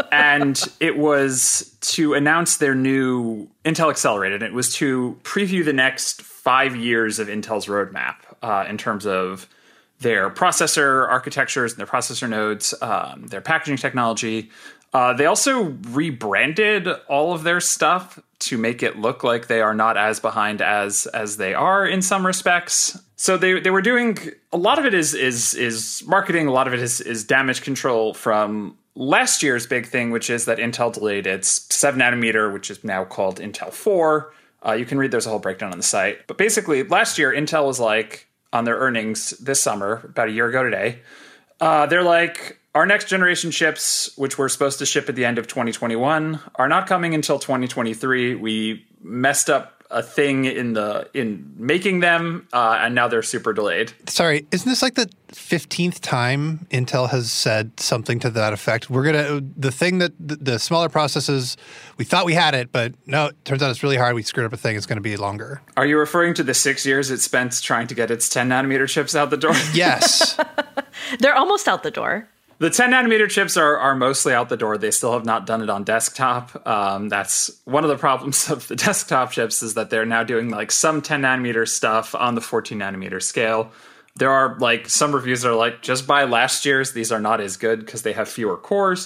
F: And it was to announce their new Intel Accelerated. It was to preview the next five years of Intel's roadmap. Uh, in terms of their processor architectures and their processor nodes, um, their packaging technology. Uh, they also rebranded all of their stuff to make it look like they are not as behind as as they are in some respects. So they they were doing a lot of it is is is marketing. A lot of it is is damage control from last year's big thing, which is that Intel delayed its seven nanometer, which is now called Intel four. Uh, you can read, there's a whole breakdown on the site. But basically, last year, Intel was like, on their earnings this summer, about a year ago today, uh, they're like, our next generation chips, which were supposed to ship at the end of twenty twenty-one, are not coming until twenty twenty-three. We messed up a thing in the in making them, uh, and now they're super delayed.
D: Sorry, isn't this like the fifteenth time Intel has said something to that effect? We're gonna the thing that the, the smaller processes, we thought we had it, but no, it turns out it's really hard. We screwed up a thing. It's going to be longer.
F: Are you referring to the six years it spent trying to get its ten nanometer chips out the door?
D: Yes,
E: they're almost out the door.
F: The ten nanometer chips are, are mostly out the door. They still have not done it on desktop. Um, that's one of the problems of the desktop chips is that they're now doing like some ten nanometer stuff on the fourteen nanometer scale. There are like some reviews that are like, just buy last year's. These are not as good because they have fewer cores.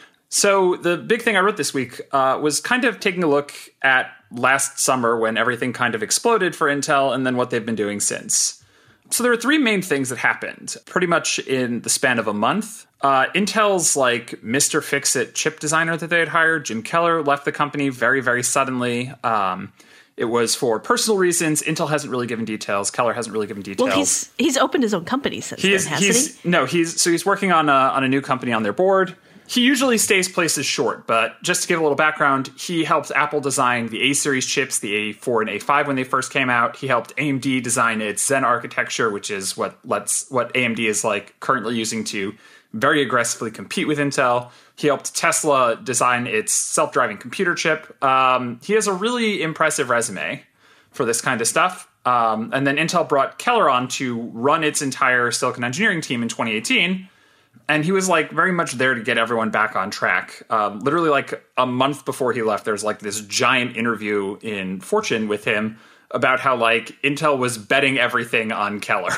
F: So the big thing I wrote this week uh, was kind of taking a look at last summer when everything kind of exploded for Intel and then what they've been doing since. So there were three main things that happened pretty much in the span of a month. Uh, Intel's like Mister Fix-It chip designer that they had hired, Jim Keller, left the company very, very suddenly. Um, it was for personal reasons. Intel hasn't really given details. Keller hasn't really given details.
E: Well, he's he's opened his own company since
F: he is,
E: then, hasn't
F: he's,
E: he?
F: No, he's so he's working on a, on a new company on their board. He usually stays places short, but just to give a little background, he helped Apple design the A-series chips, the A four and A five when they first came out. He helped A M D design its Zen architecture, which is what lets what A M D is like currently using to very aggressively compete with Intel. He helped Tesla design its self-driving computer chip. Um, he has a really impressive resume for this kind of stuff. Um, and then Intel brought Keller on to run its entire silicon engineering team in twenty eighteen. And he was like very much there to get everyone back on track. Um, literally like a month before he left, there's like this giant interview in Fortune with him about how like Intel was betting everything on Keller.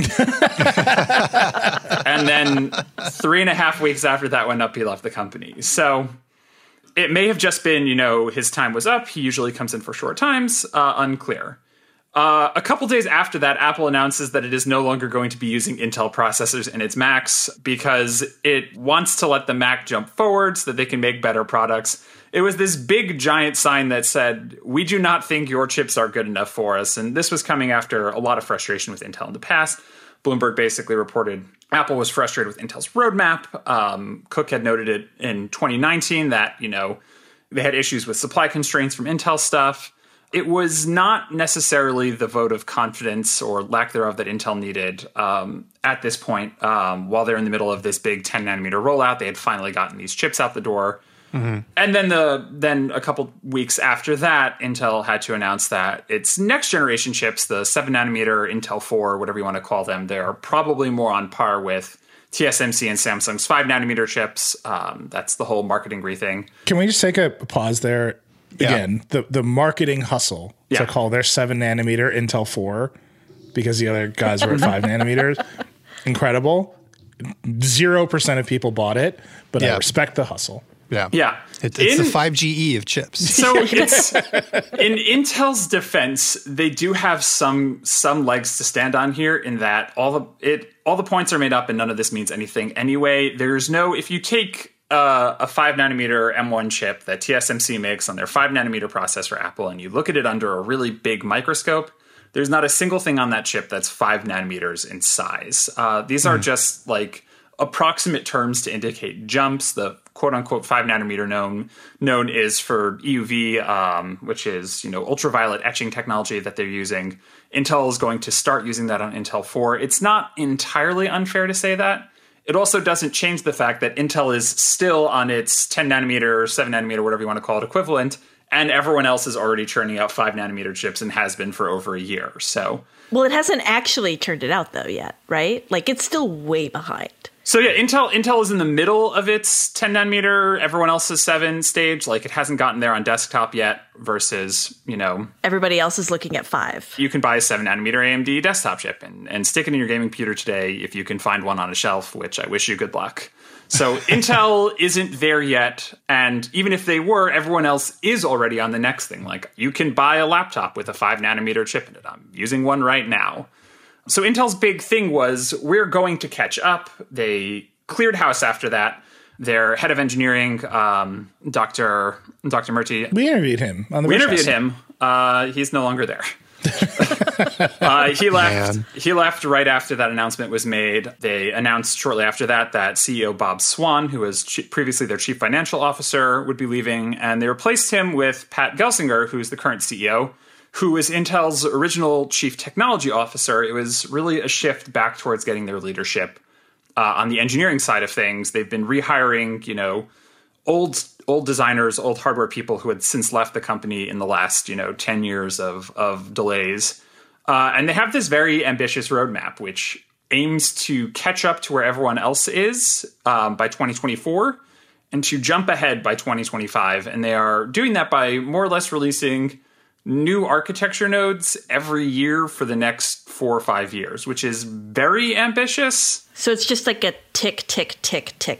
F: And then three and a half weeks after that went up, he left the company. So it may have just been, you know, his time was up. He usually comes in for short times. Uh, unclear. Uh, a couple days after that, Apple announces that it is no longer going to be using Intel processors in its Macs because it wants to let the Mac jump forward so that they can make better products. It was this big, giant sign that said, we do not think your chips are good enough for us. And this was coming after a lot of frustration with Intel in the past. Bloomberg basically reported Apple was frustrated with Intel's roadmap. Um, Cook had noted it in twenty nineteen that, you know, they had issues with supply constraints from Intel stuff. It was not necessarily the vote of confidence or lack thereof that Intel needed um, at this point. Um, while they're in the middle of this big ten nanometer rollout, they had finally gotten these chips out the door. Mm-hmm. And then the then a couple weeks after that, Intel had to announce that its next generation chips, the seven nanometer, Intel four, whatever you want to call them, they're probably more on par with T S M C and Samsung's five nanometer chips. Um, that's the whole marketing thing.
A: Can we just take a pause there? Again, yeah. the, the marketing hustle yeah. to call their seven nanometer Intel four because the other guys were at five nanometers. Incredible. Zero percent of people bought it, but yeah. I respect the hustle.
D: Yeah.
F: Yeah.
D: It, it's in, the five G E of chips.
F: So it's in Intel's defense, they do have some some legs to stand on here in that all the it all the points are made up and none of this means anything anyway. There's no if you take Uh, a five nanometer M one chip that T S M C makes on their five nanometer processor Apple, and you look at it under a really big microscope, there's not a single thing on that chip that's five nanometers in size. Uh, these are mm. just like approximate terms to indicate jumps. The quote-unquote five nanometer known known is for E U V, um, which is, you know, ultraviolet etching technology that they're using. Intel is going to start using that on Intel four. It's not entirely unfair to say that. It also doesn't change the fact that Intel is still on its ten nanometer, seven nanometer, whatever you want to call it, equivalent, and everyone else is already churning out five nanometer chips and has been for over a year. So,
E: well, it hasn't actually turned it out though yet, right? Like it's still way behind.
F: So yeah, Intel Intel is in the middle of its ten nanometer, everyone else is seven stage. Like it hasn't gotten there on desktop yet versus, you know,
E: everybody else is looking at five.
F: You can buy a seven nanometer A M D desktop chip and, and stick it in your gaming computer today if you can find one on a shelf, which I wish you good luck. So Intel isn't there yet. And even if they were, everyone else is already on the next thing. Like you can buy a laptop with a five nanometer chip in it. I'm using one right now. So Intel's big thing was, we're going to catch up. They cleared house after that. Their head of engineering, um, Doctor Doctor Murthy.
A: We interviewed him on the
F: We
A: Rich
F: interviewed
A: House.
F: him. Uh, he's no longer there. uh, he left.
D: Man.
F: He left right after that announcement was made. They announced shortly after that that C E O Bob Swan, who was chi- previously their chief financial officer, would be leaving, and they replaced him with Pat Gelsinger, who's the current C E O, who was Intel's original chief technology officer. It was really a shift back towards getting their leadership uh, on the engineering side of things. They've been rehiring, you know, old old designers, old hardware people who had since left the company in the last, you know, ten years of of delays. Uh, and they have this very ambitious roadmap, which aims to catch up to where everyone else is um, by twenty twenty-four and to jump ahead by twenty twenty-five. And they are doing that by more or less releasing new architecture nodes every year for the next four or five years, which is very ambitious.
E: So it's just like a tick, tick, tick, tick,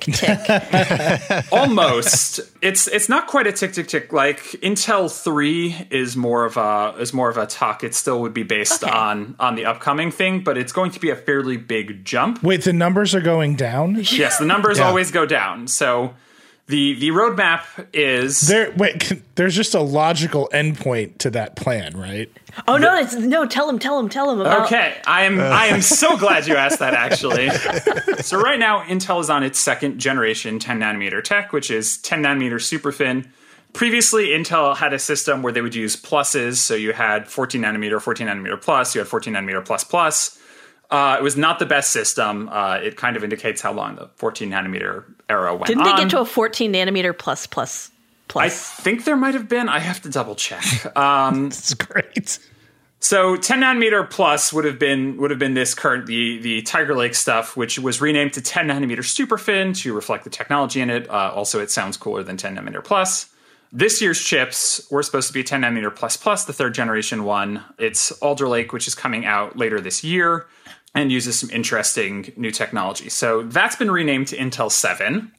E: tick.
F: Almost. It's it's not quite a tick, tick, tick. Like Intel three is more of a is more of a talk. It still would be based
E: Okay.
F: on on the upcoming thing, but it's going to be a fairly big jump.
A: Wait, the numbers are going down?
F: Yes, the numbers
D: Yeah.
F: always go down. So the the roadmap is
A: There, wait, can- there's just a logical endpoint to that plan, right?
E: Oh no, it's no, tell him, tell him, tell him about
F: Okay, I am I am so glad you asked that, actually. So right now, Intel is on its second generation ten nanometer tech, which is ten nanometer superfin. Previously, Intel had a system where they would use pluses. So you had fourteen nanometer, fourteen nanometer plus, you had fourteen nanometer plus plus. Uh, it was not the best system. Uh, it kind of indicates how long the fourteen nanometer era went
E: Didn't
F: on.
E: they get to a fourteen nanometer plus plus
F: I
E: plus?
F: think there might have been. I have to double check. Um,
A: It's great.
F: So ten nanometer plus would have been would have been this current the the Tiger Lake stuff, which was renamed to ten nanometer superfin to reflect the technology in it. Uh, also, it sounds cooler than ten nanometer plus. This year's chips were supposed to be ten nanometer plus plus, the third generation one. It's Alder Lake, which is coming out later this year and uses some interesting new technology. So that's been renamed to Intel seven.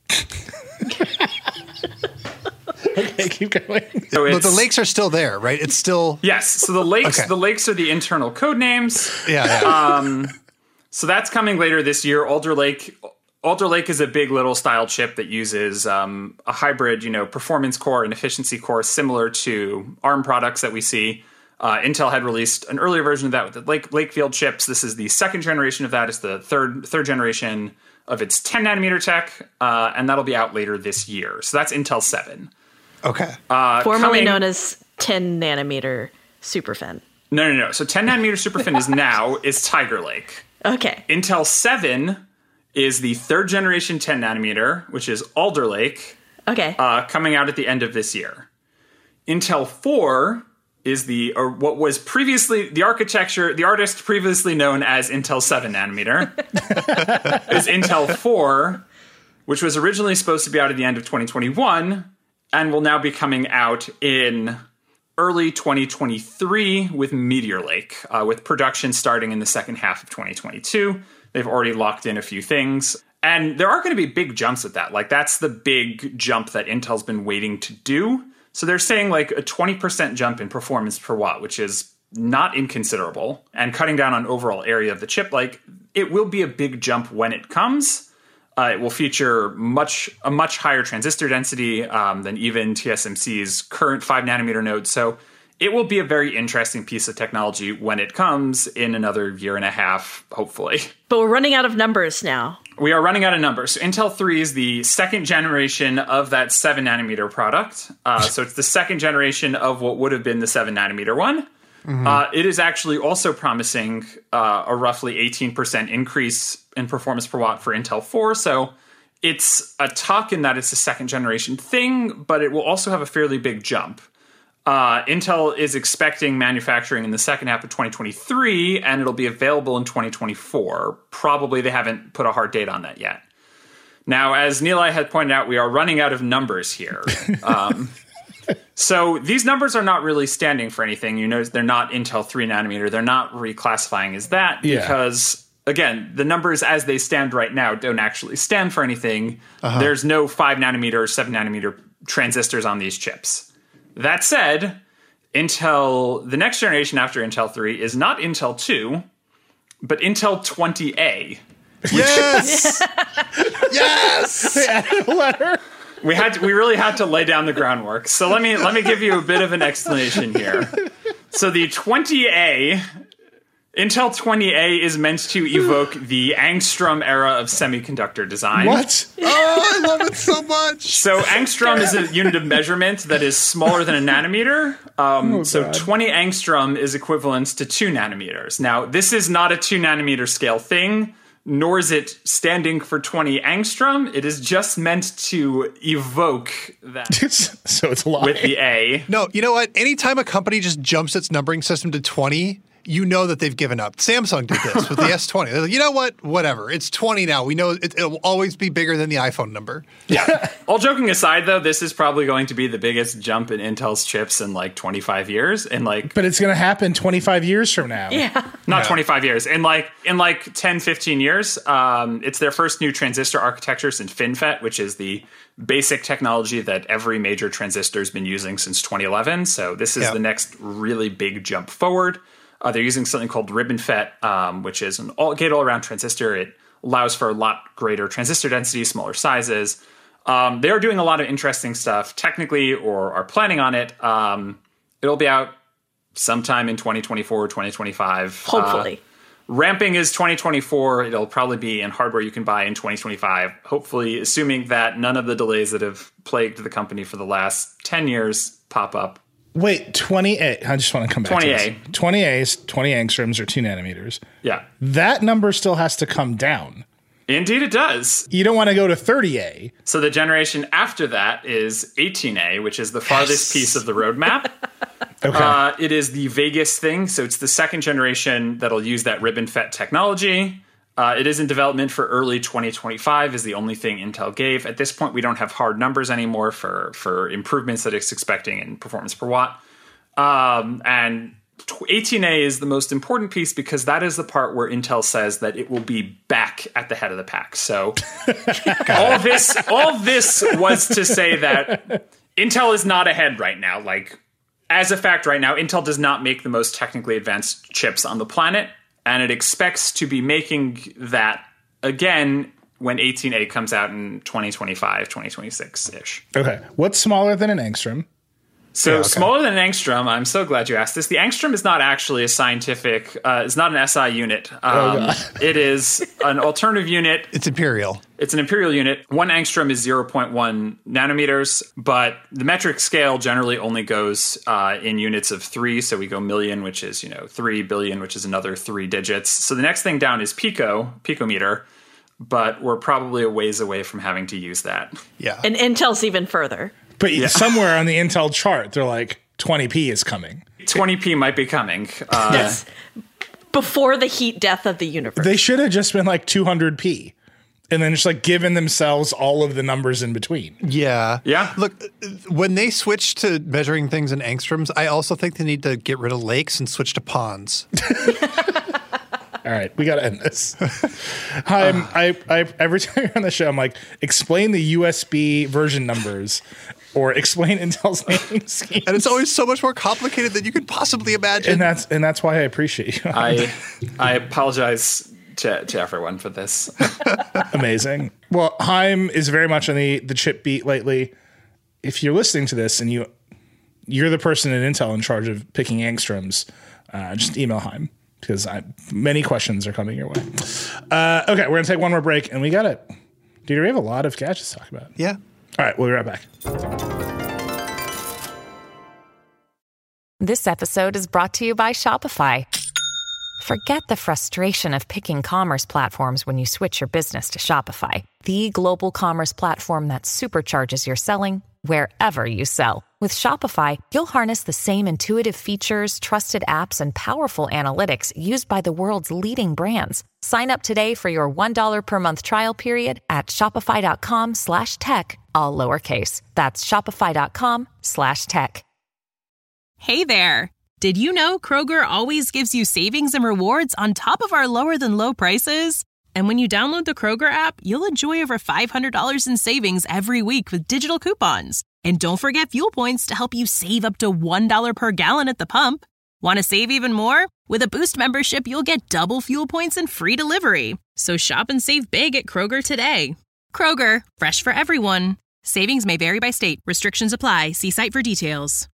A: Okay, keep going.
F: So
D: But
F: it's,
D: the lakes are still there, right? It's still
F: yes. So the lakes
D: Okay.
F: the lakes are the internal code names.
D: yeah. yeah.
F: So that's coming later this year. Alder Lake, Alder Lake is a big little style chip that uses um, a hybrid, you know, performance core and efficiency core, similar to ARM products that we see. Uh, Intel had released an earlier version of that with the Lake Lakefield chips. This is the second generation of that. It's the third third generation of its ten nanometer tech, uh, and that'll be out later this year. So that's Intel seven.
D: Okay.
F: Uh,
E: Formerly
F: coming-
E: known as ten nanometer superfin.
F: No, no, no. So ten nanometer superfin is now is Tiger Lake.
E: Okay.
F: Intel seven is the third generation ten nanometer, which is Alder Lake,
E: Okay.
F: uh, coming out at the end of this year. Intel four is the, or what was previously the architecture, the artist previously known as Intel seven nanometer, is Intel four, which was originally supposed to be out at the end of twenty twenty-one and will now be coming out in early twenty twenty-three with Meteor Lake, uh, with production starting in the second half of twenty twenty-two. They've already locked in a few things. And there are going to be big jumps with that. Like, that's the big jump that Intel's been waiting to do. So they're saying like a twenty percent jump in performance per watt, which is not inconsiderable, and cutting down on overall area of the chip. Like, it will be a big jump when it comes. Uh, it will feature much a much higher transistor density um, than even T S M C's current five nanometer node. So it will be a very interesting piece of technology when it comes in another year and a half, hopefully.
E: But we're running out of numbers now.
F: We are running out of numbers. So Intel three is the second generation of that seven nanometer product. Uh, so it's the second generation of what would have been the seven nanometer one. Mm-hmm. Uh, it is actually also promising uh, a roughly eighteen percent increase in performance per watt for Intel four. So it's a tuck in that it's a second generation thing, but it will also have a fairly big jump. Uh, Intel is expecting manufacturing in the second half of twenty twenty-three, and it'll be available in twenty twenty-four. Probably they haven't put a hard date on that yet. Now, as Nilay had pointed out, we are running out of numbers here. Um, so these numbers are not really standing for anything. You notice they're not Intel three nanometer. They're not reclassifying as that
A: yeah.
F: because, again, the numbers as they stand right now don't actually stand for anything. Uh-huh. There's no five nanometer or seven nanometer transistors on these chips. That said, Intel, the next generation after Intel three is not Intel two, but Intel twenty A.
D: Yes! Yes!
A: They added a letter.
F: We had to, we really had to lay down the groundwork. So let me let me give you a bit of an explanation here. So the twenty A, Intel twenty A is meant to evoke the Angstrom era of semiconductor design.
A: What?
D: Oh, I love it so much.
F: So angstrom is a unit of measurement that is smaller than a nanometer. Um,
A: Oh,
F: so
A: God.
F: twenty angstrom is equivalent to two nanometers. Now, this is not a two nanometer scale thing, nor is it standing for twenty angstrom. It is just meant to evoke that
A: So it's a lie.
F: with the A.
D: No, you know what? Anytime a company just jumps its numbering system to twenty, you know that they've given up. Samsung did this with the S twenty. They're like, you know what? Whatever. It's twenty now. We know it, it'll always be bigger than the iPhone number.
F: Yeah. All joking aside, though, this is probably going to be the biggest jump in Intel's chips in like twenty-five years. And like,
A: But it's going to happen twenty-five years from now.
E: Yeah.
F: not
D: Yeah.
F: twenty-five years. In like in like ten, fifteen years, um, it's their first new transistor architectures in FinFET, which is the basic technology that every major transistor has been using since twenty eleven. So this is
D: Yeah.
F: the next really big jump forward. Uh, they're using something called RibbonFET, um, which is an all gate all around transistor. It allows for a lot greater transistor density, smaller sizes. Um, they are doing a lot of interesting stuff technically, or are planning on it. Um, it'll be out sometime in twenty twenty-four, twenty twenty-five.
E: Hopefully.
F: Uh, ramping is twenty twenty-four. It'll probably be in hardware you can buy in twenty twenty-five. Hopefully, assuming that none of the delays that have plagued the company for the last ten years pop up.
A: Wait, twenty A. I just want to come back
F: twenty
A: to
F: A.
A: this. twenty A is twenty angstroms or two nanometers.
F: Yeah.
A: That number still has to come down.
F: Indeed, it does.
A: You don't want to go to thirty A.
F: So the generation after that is eighteen A, which is the farthest piece of the roadmap.
A: Okay.
F: Uh, it is the Vegas thing. So it's the second generation that'll use that RibbonFET technology. Uh, it is in development for early twenty twenty-five is the only thing Intel gave. At this point, we don't have hard numbers anymore for, for improvements that it's expecting in performance per watt. Um, and eighteen A is the most important piece because that is the part where Intel says that it will be back at the head of the pack. So all this, all this was to say that Intel is not ahead right now. Like, as a fact right now, Intel does not make the most technically advanced chips on the planet, and it expects to be making that again when eighteen A comes out in twenty twenty-five, twenty twenty-six-ish.
A: Okay. What's smaller than an angstrom?
F: So
A: Yeah, okay.
F: smaller than an angstrom. I'm so glad you asked this. The angstrom is not actually a scientific, uh, it's not an S I unit. Um,
A: God.
F: It is an alternative unit.
D: It's imperial.
F: It's an imperial unit. One angstrom is zero point one nanometers, but the metric scale generally only goes uh, in units of three. So we go million, which is, you know, three billion, which is another three digits. So the next thing down is pico, picometer, but we're probably a ways away from having to use that.
D: Yeah.
E: And Intel's even further.
A: But somewhere on the Intel chart, they're like, twenty P is coming.
F: twenty P might be coming. Uh,
E: Yes. Before the heat death of the universe.
A: They should have just been like two hundred P and then just like given themselves all of the numbers in between.
D: Yeah.
F: Yeah.
D: Look, when they switch to measuring things in angstroms, I also think they need to get rid of lakes and switch to ponds.
A: All right, we got to end this. I'm, I, I, every time you're on the show, I'm like, explain the U S B version numbers or explain Intel's naming scheme.
D: And it's always so much more complicated than you could possibly imagine.
A: And that's and that's why I appreciate you.
F: I I apologize to, to everyone for this.
A: Amazing. Well, Haim is very much on the, the chip beat lately. If you're listening to this and you you're the person at Intel in charge of picking angstroms, uh, just email Haim. because I, many questions are coming your way. Uh, okay, we're going to take one more break, and we got it. Dude, we have a lot of gadgets to talk about.
D: Yeah.
A: All right, we'll be right back.
I: This episode is brought to you by Shopify. Forget the frustration of picking commerce platforms when you switch your business to Shopify, the global commerce platform that supercharges your selling wherever you sell. With Shopify, you'll harness the same intuitive features, trusted apps, and powerful analytics used by the world's leading brands. Sign up today for your one dollar per month trial period at shopify.com slash tech, all lowercase. That's shopify.com slash tech.
J: Hey there. Did you know Kroger always gives you savings and rewards on top of our lower than low prices? And when you download the Kroger app, you'll enjoy over five hundred dollars in savings every week with digital coupons. And don't forget fuel points to help you save up to one dollar per gallon at the pump. Want to save even more? With a Boost membership, you'll get double fuel points and free delivery. So shop and save big at Kroger today. Kroger, fresh for everyone. Savings may vary by state. Restrictions apply. See site for details.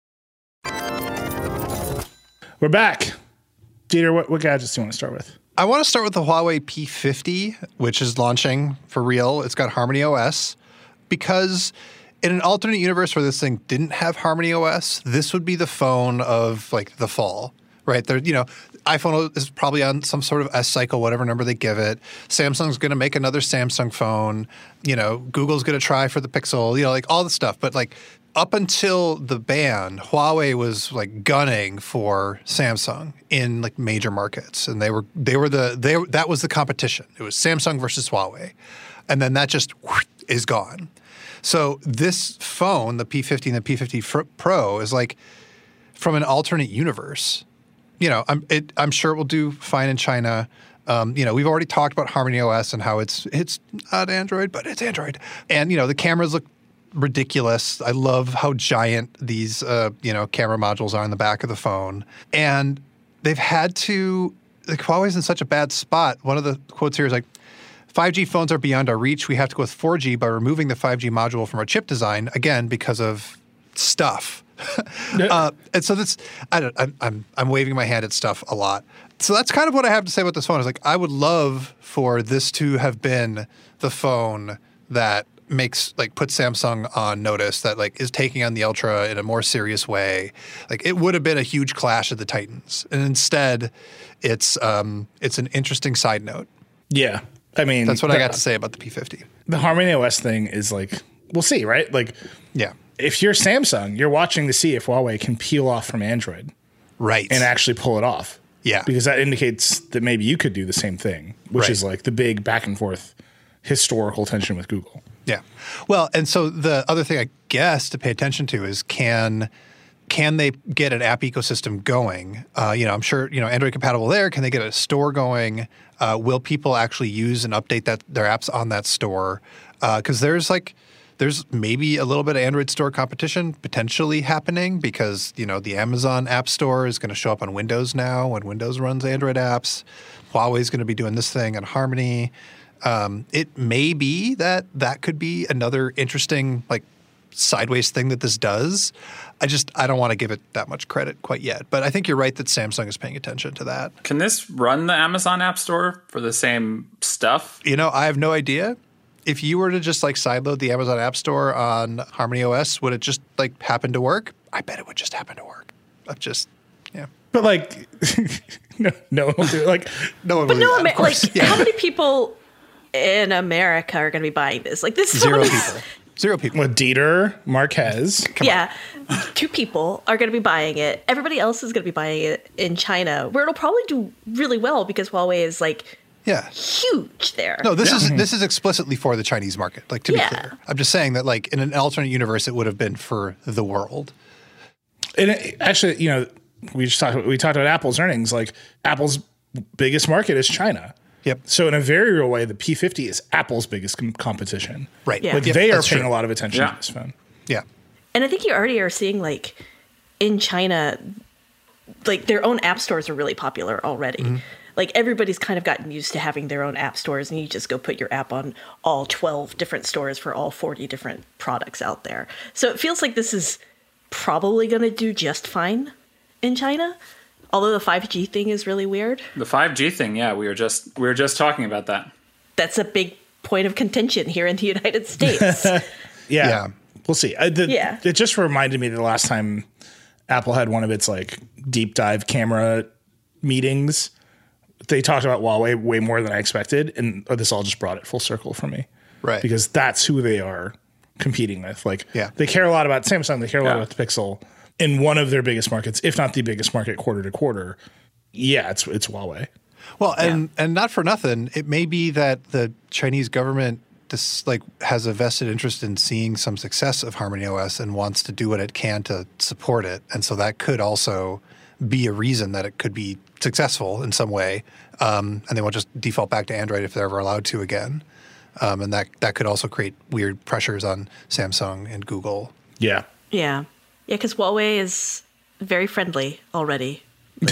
A: We're back. Dieter, what, what gadgets do you want to start with?
D: I want to start with the Huawei P fifty, which is launching for real. It's got Harmony O S, because in an alternate universe where this thing didn't have Harmony O S, this would be the phone of like the fall, right? There, you know, iPhone is probably on some sort of S cycle, whatever number they give it. Samsung's going to make another Samsung phone. You know, Google's going to try for the Pixel. You know, like all the stuff, but like. Up until the ban, Huawei was like gunning for Samsung in like major markets, and they were they were the they that was the competition. It was Samsung versus Huawei, and then that just whoosh, is gone. So this phone, the P fifty and the P fifty Pro, is like from an alternate universe. You know, I'm it, I'm sure it will do fine in China. Um, you know, we've already talked about Harmony O S and how it's it's not Android, but it's Android, and you know the cameras look ridiculous. I love how giant these, uh, you know, camera modules are on the back of the phone. And they've had to, like, Huawei's in such a bad spot. One of the quotes here is like, five G phones are beyond our reach. We have to go with four G by removing the five G module from our chip design, again, because of stuff. uh, and so that's, I don't, I'm, I'm, I'm waving my hand at stuff a lot. So that's kind of what I have to say about this phone. Is like, I would love for this to have been the phone that makes like put Samsung on notice, that like is taking on the Ultra in a more serious way. Like it would have been a huge clash of the Titans, and instead, it's um it's an interesting side note.
A: Yeah, I mean
D: that's what
A: the,
D: I got to say about the P fifty.
A: The Harmony O S thing is like, we'll see, right? Like,
D: yeah,
A: if you're Samsung, you're watching to see if Huawei can peel off from Android,
D: right,
A: and actually pull it off.
D: Yeah,
A: because that indicates that maybe you could do the same thing, which
D: right.
A: is like the big back and forth historical tension with Google.
D: Yeah. Well, and so the other thing I guess to pay attention to is can can they get an app ecosystem going? Uh, you know, I'm sure, you know, Android compatible there. Can they get a store going? Uh, will people actually use and update that their apps on that store? Because uh, there's like there's maybe a little bit of Android store competition potentially happening, because, you know, the Amazon App Store is going to show up on Windows now when Windows runs Android apps. Huawei's going to be doing this thing on Harmony. Um, it may be that that could be another interesting, like, sideways thing that this does. I just, I don't want to give it that much credit quite yet. But I think you're right that Samsung is paying attention to that.
F: Can this run the Amazon App Store for the same stuff?
D: You know, I have no idea. If you were to just, like, sideload the Amazon App Store on Harmony O S, would it just, like, happen to work? I bet it would just happen to work. I've just, yeah.
A: But, like, no, no one will do it. Like,
D: no one
E: but
D: will
E: no,
D: do that,
E: Amer- like, yeah. How many people in America are going to be buying this? Like, this
D: Zero
E: is
D: people. Zero people.
A: With Dieter Marquez.
E: Come yeah. On. Two people are going to be buying it. Everybody else is going to be buying it in China, where it'll probably do really well because Huawei is, like,
D: yeah,
E: huge there.
D: No, this
A: yeah.
D: is
A: Mm-hmm.
D: this is explicitly for the Chinese market. Like, to
E: yeah.
D: be clear, I'm just saying that, like, in an alternate universe, it would have been for the world.
A: And it, actually, you know, we just talked. We talked about Apple's earnings. Like, Apple's biggest market is China.
D: Yep.
A: So in a very real way, the P fifty is Apple's biggest com- competition.
D: Right.
E: Yeah.
A: Like,
D: yep,
A: they are paying
D: true.
A: a lot of attention
F: yeah.
A: to this phone.
D: Yeah.
E: And I think you already are seeing, like, in China, like, their own app stores are really popular already. Mm-hmm. Like, everybody's kind of gotten used to having their own app stores, and you just go put your app on all twelve different stores for all forty different products out there. So it feels like this is probably going to do just fine in China. Although the five G thing is really weird.
F: The five G thing, yeah, we were just we were just talking about that.
E: That's a big point of contention here in the United States.
A: yeah.
D: Yeah.
A: We'll see. I, the,
E: Yeah.
A: It just reminded me the last time Apple had one of its like deep dive camera meetings, they talked about Huawei way more than I expected. And this all just brought it full circle for me.
D: Right.
A: Because that's who they are competing with. Like,
D: Yeah.
A: they care a lot about Samsung. They care a lot
F: Yeah.
A: about the Pixel in one of their biggest markets, if not the biggest market quarter to quarter. Yeah, it's it's Huawei.
D: Well, and and not for nothing, it may be that the Chinese government this like has a vested interest in seeing some success of Harmony O S and wants to do what it can to support it, and so that could also be a reason that it could be successful in some way, um, and they won't just default back to Android if they're ever allowed to again, um, and that that could also create weird pressures on Samsung and Google.
A: Yeah.
E: Yeah. Yeah, because Huawei is very friendly already.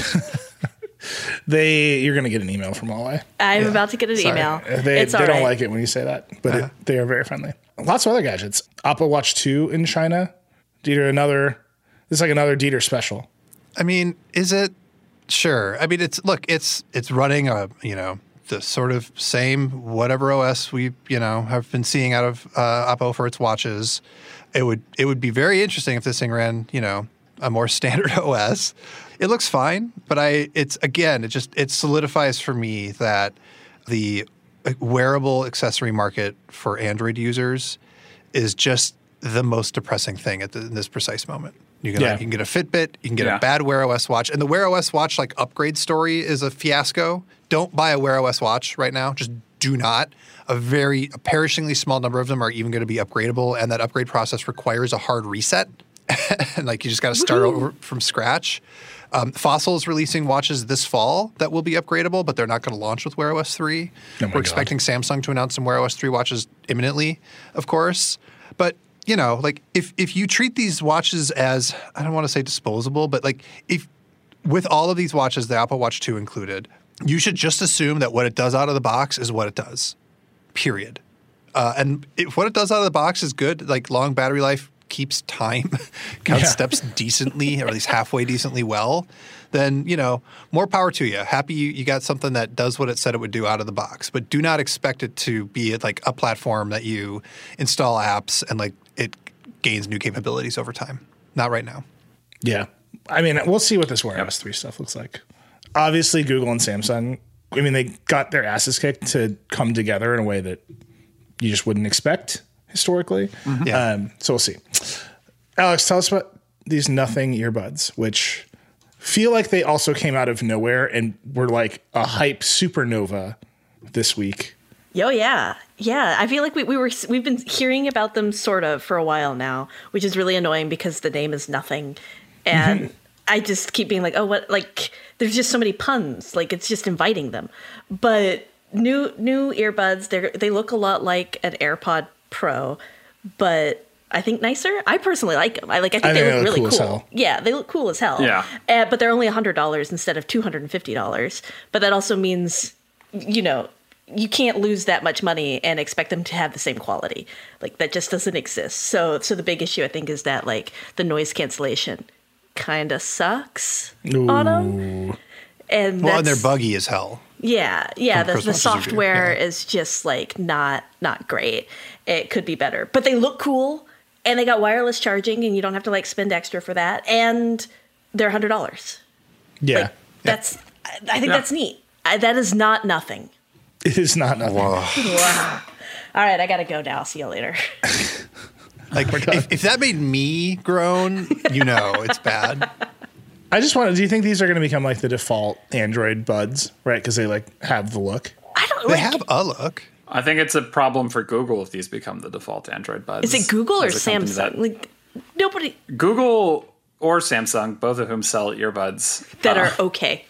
A: They, you're going to get an email from Huawei.
E: I'm
D: Yeah.
E: about to get an
D: Sorry.
E: email.
A: They,
E: it's
A: they
E: all
A: don't
E: right.
A: like it when you say that, but
D: Uh-huh.
A: it, they are very friendly. Lots of other gadgets. Oppo Watch two in China. Dieter, another, this is like another Dieter special.
D: I mean, is it? Sure. I mean, it's look, it's it's running a you know the sort of same whatever O S we you know have been seeing out of uh, Oppo for its watches. It would it would be very interesting if this thing ran you know a more standard O S. It looks fine, but I it's again it just it solidifies for me that the wearable accessory market for Android users is just the most depressing thing at the, in this precise moment. You can,
A: Yeah.
D: like, you can get a Fitbit, you can get
F: Yeah.
D: a bad Wear O S watch, and the Wear O S watch like upgrade story is a fiasco. Don't buy a Wear O S watch right now. Just do not. A very a perishingly small number of them are even going to be upgradable, and that upgrade process requires a hard reset. And like you just got to start over from scratch. Um, Fossil is releasing watches this fall that will be upgradable, but they're not going to launch with Wear O S three.
A: Oh my
D: We're
A: God.
D: expecting Samsung to announce some Wear O S three watches imminently, of course. But you know, like if if you treat these watches as, I don't want to say disposable, but like if with all of these watches, the Apple Watch two included, you should just assume that what it does out of the box is what it does. Period. Uh, and if what it does out of the box is good, like long battery life, keeps time, counts
A: Yeah.
D: steps decently, or at least halfway decently well, then, you know, more power to you. Happy you, you got something that does what it said it would do out of the box. But do not expect it to be like a platform that you install apps and like it gains new capabilities over time. Not right now.
A: Yeah. I mean, we'll see what this Wear O S three stuff looks like. Obviously, Google and Samsung, I mean, they got their asses kicked to come together in a way that you just wouldn't expect historically.
D: Yeah.
A: Um, so we'll see. Alex, tell us about these Nothing earbuds, which feel like they also came out of nowhere and were like a hype supernova this week.
E: Oh yeah, yeah. I feel like we, we were we've been hearing about them sort of for a while now, which is really annoying because the name is Nothing, and
A: Mm-hmm.
E: I just keep being like, oh, what? Like, there's just so many puns. Like, it's just inviting them. But new new earbuds, they they look a lot like an AirPod Pro, but I think nicer. I personally like them. I like. I think
A: I
E: they
A: think
E: look
A: they look
E: really
A: cool as
E: cool.
A: hell.
E: Yeah, they look cool as hell.
F: Yeah.
E: Uh, but they're only a hundred dollars instead of two hundred and fifty dollars. But that also means, you know, you can't lose that much money and expect them to have the same quality. Like, that just doesn't exist. So, so the big issue I think is that like the noise cancellation kind of sucks on them. And
D: Well, and
E: that's,
D: they're buggy as hell.
E: yeah, yeah.
D: From
E: The, the
D: Christmas review,
E: software
D: yeah.
E: is just like not not great. It could be better, but they look cool, and they got wireless charging, and you don't have to like spend extra for that. And they're a hundred dollars.
A: Yeah.
E: Like, that's I I think
F: Yeah.
E: that's neat. I, that is not nothing.
A: It is not Nothing.
E: Wow. All right, I gotta go now. See you later.
D: Like if, if that made me groan, you know it's bad.
A: I just want to, do you think these are going to become like the default Android buds, right? Because they like have the look.
E: I don't
D: They
E: like.
D: have a look.
F: I think it's a problem for Google if these become the default Android buds.
E: Is it Google or
F: As a company
E: Samsung?
F: that-
E: Like nobody
F: Google or Samsung, both of whom sell earbuds
E: that
F: uh,
E: are okay.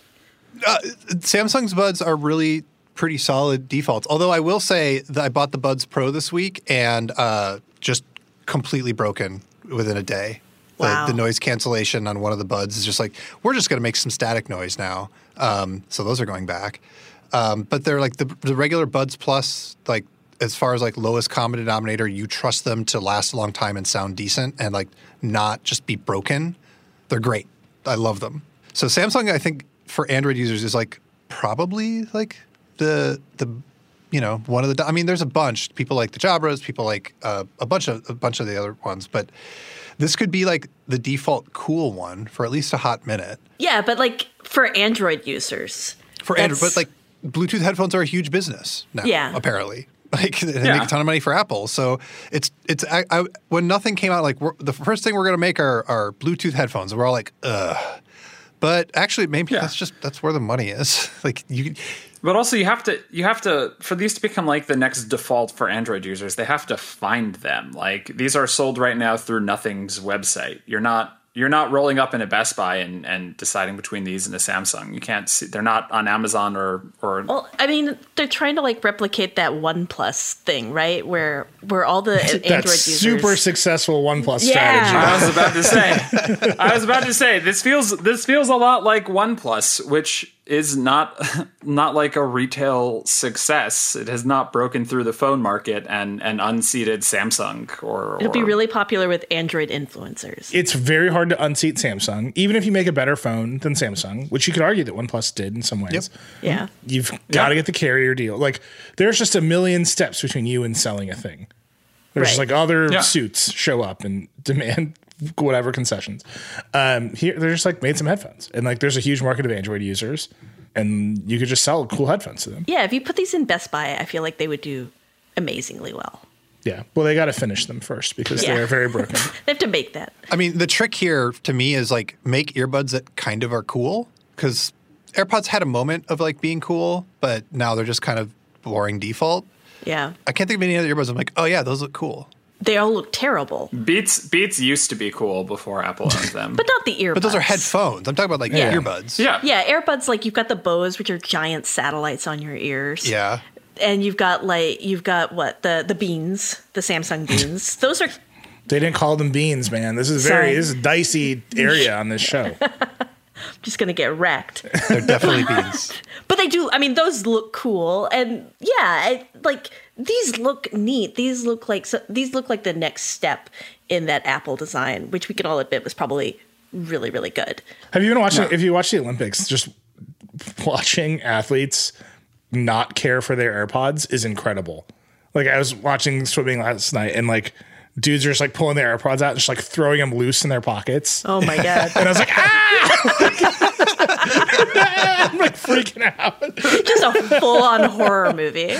D: Samsung's buds are really pretty solid defaults. Although I will say that I bought the Buds Pro this week and uh, just completely broken within a day. The-
E: Wow.
D: The, noise cancellation on one of the buds is just like, we're just going to make some static noise now. Um, so those are going back. Um, but they're like the, the regular Buds Plus, like as far as like lowest common denominator, you trust them to last a long time and sound decent and like not just be broken. They're great. I love them. So Samsung, I think, for Android users is like probably like the the you know one of the. I mean, there's a bunch. People like the Jabras. People like uh, a bunch of a bunch of the other ones, but this could be like the default cool one for at least a hot minute.
E: Yeah, but like for Android users.
D: For Android, but like Bluetooth headphones are a huge business now.
E: Yeah.
D: Apparently. Like they
F: Yeah.
D: make a ton of money for Apple, so it's it's I, I, when nothing came out, like we're, the first thing we're going to make are, are Bluetooth headphones, and we're all like, ugh. But actually, maybe
F: Yeah.
D: that's just that's where the money is. Like you,
F: But also, you have to you have to for these to become like the next default for Android users. They have to find them. Like these are sold right now through Nothing's website. You're not you're not rolling up in a Best Buy and, and deciding between these and a Samsung. You can't see. They're not on Amazon or or.
E: Well, I mean, they're trying to like replicate that OnePlus thing, right? Where where all the Android
A: That's
E: users
A: super successful OnePlus
E: Yeah.
A: strategy.
F: I was about to say. I was about to say this feels this feels a lot like OnePlus, which is not not like a retail success. It has not broken through the phone market and and unseated Samsung or.
E: It'll be
F: or-
E: really popular with Android influencers.
A: It's very hard to unseat Samsung, even if you make a better phone than Samsung, which you could argue that OnePlus did in some ways.
D: Yep.
E: Yeah.
A: You've got to get the carrier deal. Like, there's just a million steps between you and selling a thing. There's just
E: Right.
A: like other
F: Yeah.
A: suits show up and demand whatever concessions. Um, here, they're just like made some headphones, and like there's a huge market of Android users, and you could just sell cool headphones to them.
E: Yeah, if you put these in Best Buy, I feel like they would do amazingly well.
A: Yeah. Well, they got to finish them first because
E: Yeah.
A: they are very broken.
E: They have to make that.
D: I mean, the trick here to me is like make earbuds that kind of are cool, because AirPods had a moment of like being cool, but now they're just kind of boring default.
E: Yeah.
D: I can't think of any other earbuds. I'm like, oh yeah, those look cool.
E: They all look terrible.
F: Beats Beats used to be cool before Apple owned them.
E: But not the earbuds.
D: But those are headphones. I'm talking about like
A: Yeah.
D: earbuds.
F: yeah,
E: Yeah, earbuds, like you've got the Bose, which are giant satellites on your ears.
D: Yeah.
E: And you've got like you've got what? The the beans, the Samsung beans. Those are
A: They didn't call them beans, man. This is very
E: Sorry.
A: this is a dicey area on this show.
E: just gonna get wrecked.
D: They're definitely beans.
E: But they do. I mean, those look cool, and yeah, I, like these look neat. These look like so, these look like the next step in that Apple design, which we can all admit was probably really, really good.
A: Have you been watching? If you watch the Olympics, just watching athletes not care for their AirPods is incredible. Like I was watching swimming last night, and like dudes are just like pulling their AirPods out, and just like throwing them loose in their pockets.
E: Oh my god!
A: And I was like, ah! I'm like freaking out.
E: Just a full-on horror movie.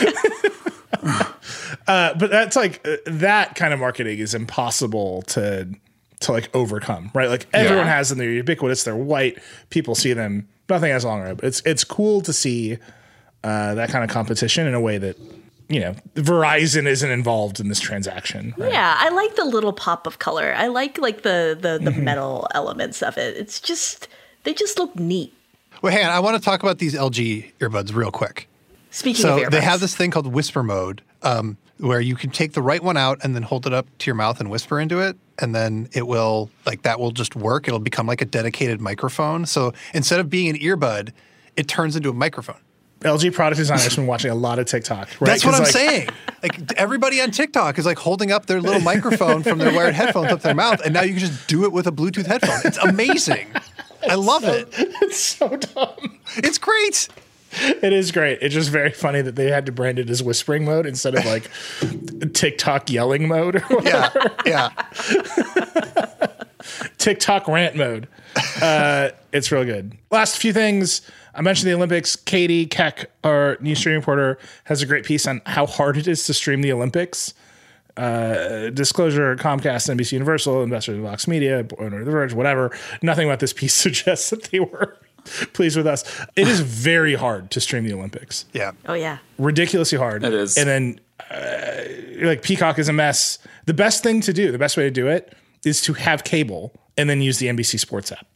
A: Uh, but that's like uh, that kind of marketing is impossible to to like overcome, right? Like everyone
F: Yeah.
A: has them. They're ubiquitous. They're white. People see them. Nothing has a long run. But it's it's cool to see uh, that kind of competition in a way that, you know, Verizon isn't involved in this transaction. Right?
E: Yeah, I like the little pop of color. I like like the the, the metal elements of it. It's just they just look neat.
D: Well, hang on. I want to talk about these L G earbuds real quick.
E: Speaking
D: So
E: of earbuds,
D: they have this thing called whisper mode, um, where you can take the right one out and then hold it up to your mouth and whisper into it, and then it will like that will just work. It'll become like a dedicated microphone. So instead of being an earbud, it turns into a microphone.
A: L G product designers have been watching a lot of TikTok. Right?
D: That's what
A: 'Cause,
D: I'm
A: like,
D: saying. Like everybody on TikTok is like holding up their little microphone from their wired headphones up their mouth, and now you can just do it with a Bluetooth headphone. It's amazing. I love it.
A: It's so dumb.
D: It's great.
A: It is great. It's just very funny that they had to brand it as whispering mode instead of like TikTok yelling mode or whatever.
D: Yeah, yeah.
A: TikTok rant mode. Uh, it's real good. Last few things. I mentioned the Olympics. Katie Keck, our new streaming reporter, has a great piece on how hard it is to stream the Olympics. Uh, disclosure, Comcast, N B C Universal, investors in Vox Media, owner of The Verge, whatever. Nothing about this piece suggests that they were pleased with us. It is very hard to stream the Olympics.
D: Yeah.
E: oh yeah,
A: Ridiculously hard.
F: It is.
A: And then uh, like Peacock is a mess. The best thing to do, the best way to do it is to have cable and then use the N B C Sports app.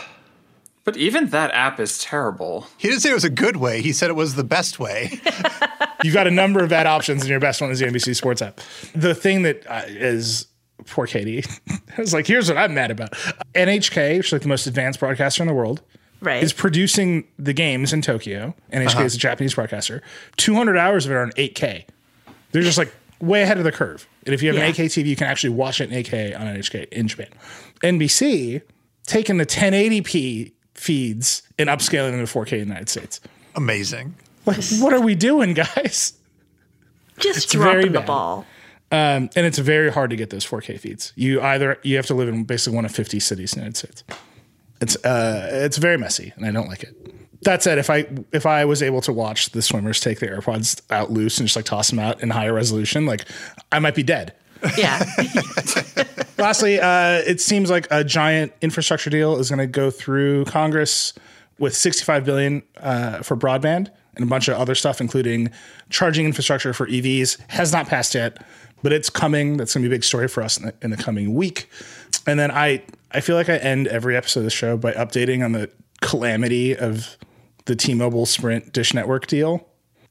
F: But even that app is terrible.
D: He didn't say it was a good way. He said it was the best way.
A: You've got a number of bad options, and your best one is the N B C Sports app. The thing that uh, is poor Katie. I was like, here's what I'm mad about. N H K, which is like the most advanced broadcaster in the world,
E: right.
A: is producing the games in Tokyo. N H K
D: Uh-huh.
A: is a Japanese broadcaster. two hundred hours of it are on eight K. They're just like way ahead of the curve. And if you have
E: Yeah.
A: an eight K T V, you can actually watch it in eight K on N H K in Japan. N B C, taking the ten eighty p feeds and upscaling them to four K in the United States.
D: Amazing.
A: Like, what are we doing, guys?
E: Just
A: It's
E: dropping
A: very
E: the
A: bad.
E: ball.
A: Um, and it's very hard to get those four K feeds. You either you have to live in basically one of fifty cities in the United States. It's uh, it's very messy, and I don't like it. That said, if I if I was able to watch the swimmers take their AirPods out loose and just like toss them out in higher resolution, like I might be dead.
E: Yeah.
A: Lastly, uh, it seems like a giant infrastructure deal is going to go through Congress with sixty-five billion dollars uh, for broadband and a bunch of other stuff, including charging infrastructure for E Vs. Has not passed yet, but it's coming. That's going to be a big story for us in the, in the coming week. And then I, I feel like I end every episode of the show by updating on the calamity of the T-Mobile Sprint Dish Network deal.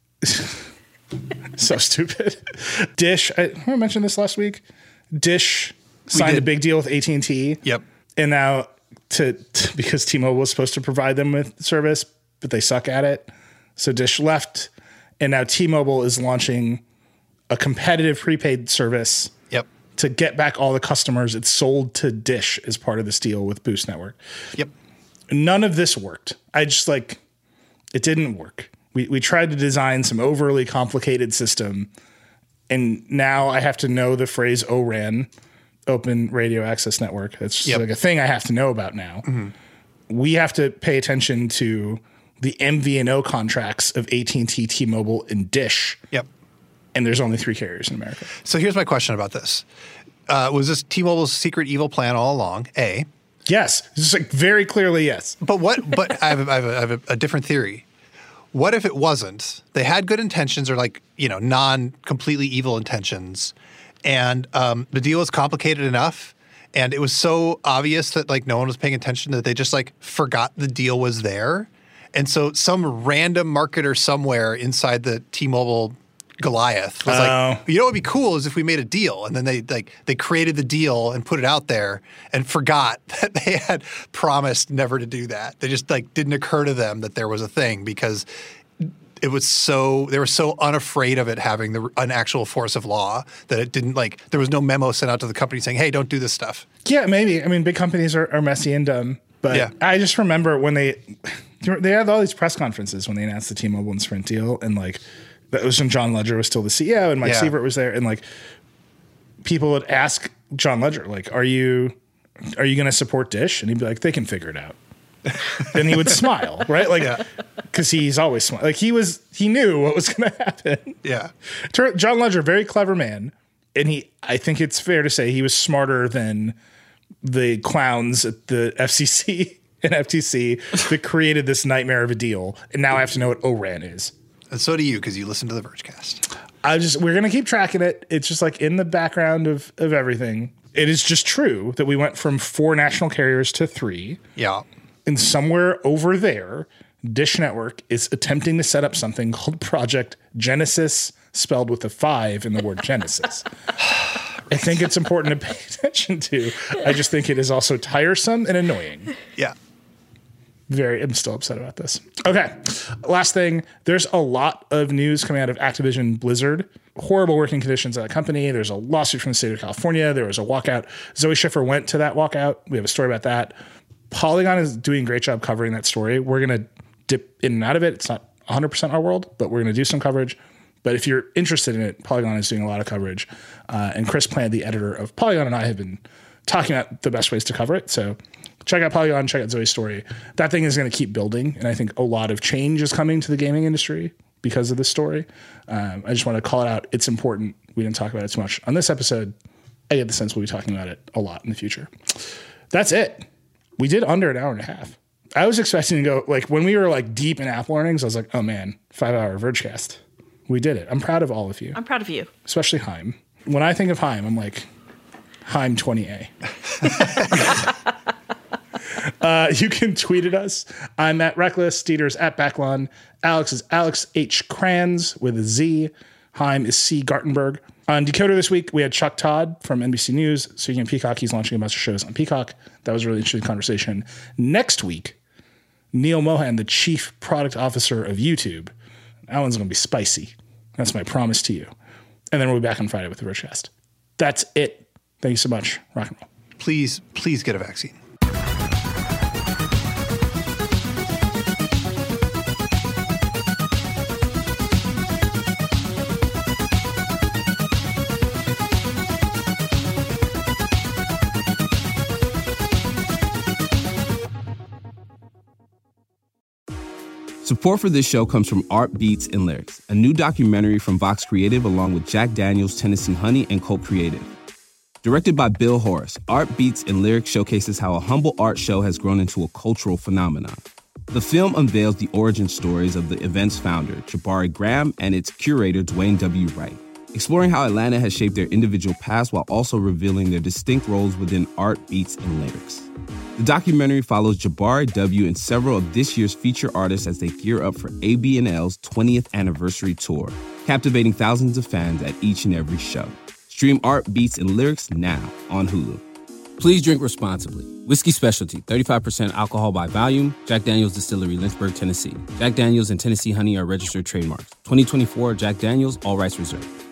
A: So stupid. Dish, I, I mentioned this last week. Dish signed a big deal with A T and T.
D: Yep.
A: And now to, to because T-Mobile was supposed to provide them with service, but they suck at it. So Dish left, and now T-Mobile is launching a competitive prepaid service.
D: Yep.
A: To get back all the customers it sold to Dish as part of this deal with Boost Network.
D: Yep.
A: None of this worked. I just like, it didn't work. We we tried to design some overly complicated system, and now I have to know the phrase O R A N, Open Radio Access Network. That's just
D: Yep.
A: like a thing I have to know about now.
D: Mm-hmm.
A: We have to pay attention to the M V N O contracts of A T and T, T-Mobile, and Dish.
D: Yep.
A: And there's only three carriers in America.
D: So here's my question about this. Uh, was this T-Mobile's secret evil plan all along? A.
A: Yes. Just like very clearly yes.
D: But what? But I have, a, I have, a, I have a, a different theory. What if it wasn't? They had good intentions, or like, you know, non-completely evil intentions, and um, the deal was complicated enough, and it was so obvious that like no one was paying attention that they just like forgot the deal was there, and so some random marketer somewhere inside the T-Mobile Goliath was
A: Oh.
D: like, you know what would be cool is if we made a deal, and then they like they created the deal and put it out there and forgot that they had promised never to do that. They just like didn't occur to them that there was a thing because it was so they were so unafraid of it having the an actual force of law that it didn't like there was no memo sent out to the company saying, hey, don't do this stuff.
A: Yeah, maybe. I mean, big companies are, are messy and dumb, but
D: Yeah.
A: I just remember when they they had all these press conferences when they announced the T-Mobile and Sprint deal, and like that was when John Ledger was still the C E O and Mike
D: Yeah.
A: Sievert was there, and like people would ask John Ledger, like, "Are you are you going to support Dish?" And he'd be like, "They can figure it out." And he would smile, right? Like, because he's always smiling. Like he was, he knew what was going to happen.
D: Yeah.
A: Tur- John Ledger, very clever man, and he, I think it's fair to say, he was smarter than the clowns at the F C C and F T C that created this nightmare of a deal. And now I have to know what O R A N is.
D: And so do you, because you listen to the Vergecast.
A: I just we're gonna keep tracking it. It's just like in the background of of everything. It is just true that we went from four national carriers to three.
D: Yeah.
A: And somewhere over there, Dish Network is attempting to set up something called Project Genesis, spelled with a five in the word Genesis. I think it's important to pay attention to. I just think it is also tiresome and annoying.
D: Yeah.
A: Very, I'm still upset about this. Okay. Last thing, there's a lot of news coming out of Activision Blizzard. Horrible working conditions at that company. There's a lawsuit from the state of California. There was a walkout. Zoe Schiffer went to that walkout. We have a story about that. Polygon is doing a great job covering that story. We're going to dip in and out of it. It's not one hundred percent our world, but we're going to do some coverage. But if you're interested in it, Polygon is doing a lot of coverage. Uh, and Chris Plant, the editor of Polygon, and I have been talking about the best ways to cover it. So check out Polygon, check out Zoe's story. That thing is going to keep building. And I think a lot of change is coming to the gaming industry because of this story. Um, I just want to call it out. It's important. We didn't talk about it too much on this episode. I get the sense we'll be talking about it a lot in the future. That's it. We did under an hour and a half. I was expecting to go, like, when we were like deep in Apple earnings, I was like, oh man, five hour Vergecast. We did it. I'm proud of all of you.
E: I'm proud of you.
A: Especially Haim. When I think of Haim, I'm like, Haim twenty A. uh, you can tweet at us. I'm at Reckless. Dieter's at Backlon. Alex is Alex H. Kranz with a Z. Haim is C. Gartenberg. On Decoder this week, we had Chuck Todd from N B C News. Speaking of Peacock, he's launching a bunch of shows on Peacock. That was a really interesting conversation. Next week, Neil Mohan, the Chief Product Officer of YouTube. That one's going to be spicy. That's my promise to you. And then we'll be back on Friday with the Vergecast. That's it. Thank you so much. Rock and roll.
D: Please, please get a vaccine.
G: Support for this show comes from Art Beats and Lyrics, a new documentary from Vox Creative along with Jack Daniels, Tennessee Honey, and Colt Creative. Directed by Bill Horace, Art Beats and Lyrics showcases how a humble art show has grown into a cultural phenomenon. The film unveils the origin stories of the event's founder, Jabari Graham, and its curator, Dwayne W. Wright, exploring how Atlanta has shaped their individual paths while also revealing their distinct roles within art, beats, and lyrics. The documentary follows Jabari W. and several of this year's feature artists as they gear up for A B N L's twentieth anniversary tour, captivating thousands of fans at each and every show. Stream Art, Beats, and Lyrics now on Hulu.
H: Please drink responsibly. Whiskey Specialty, thirty-five percent alcohol by volume. Jack Daniels Distillery, Lynchburg, Tennessee. Jack Daniels and Tennessee Honey are registered trademarks. twenty twenty-four Jack Daniels, all rights reserved.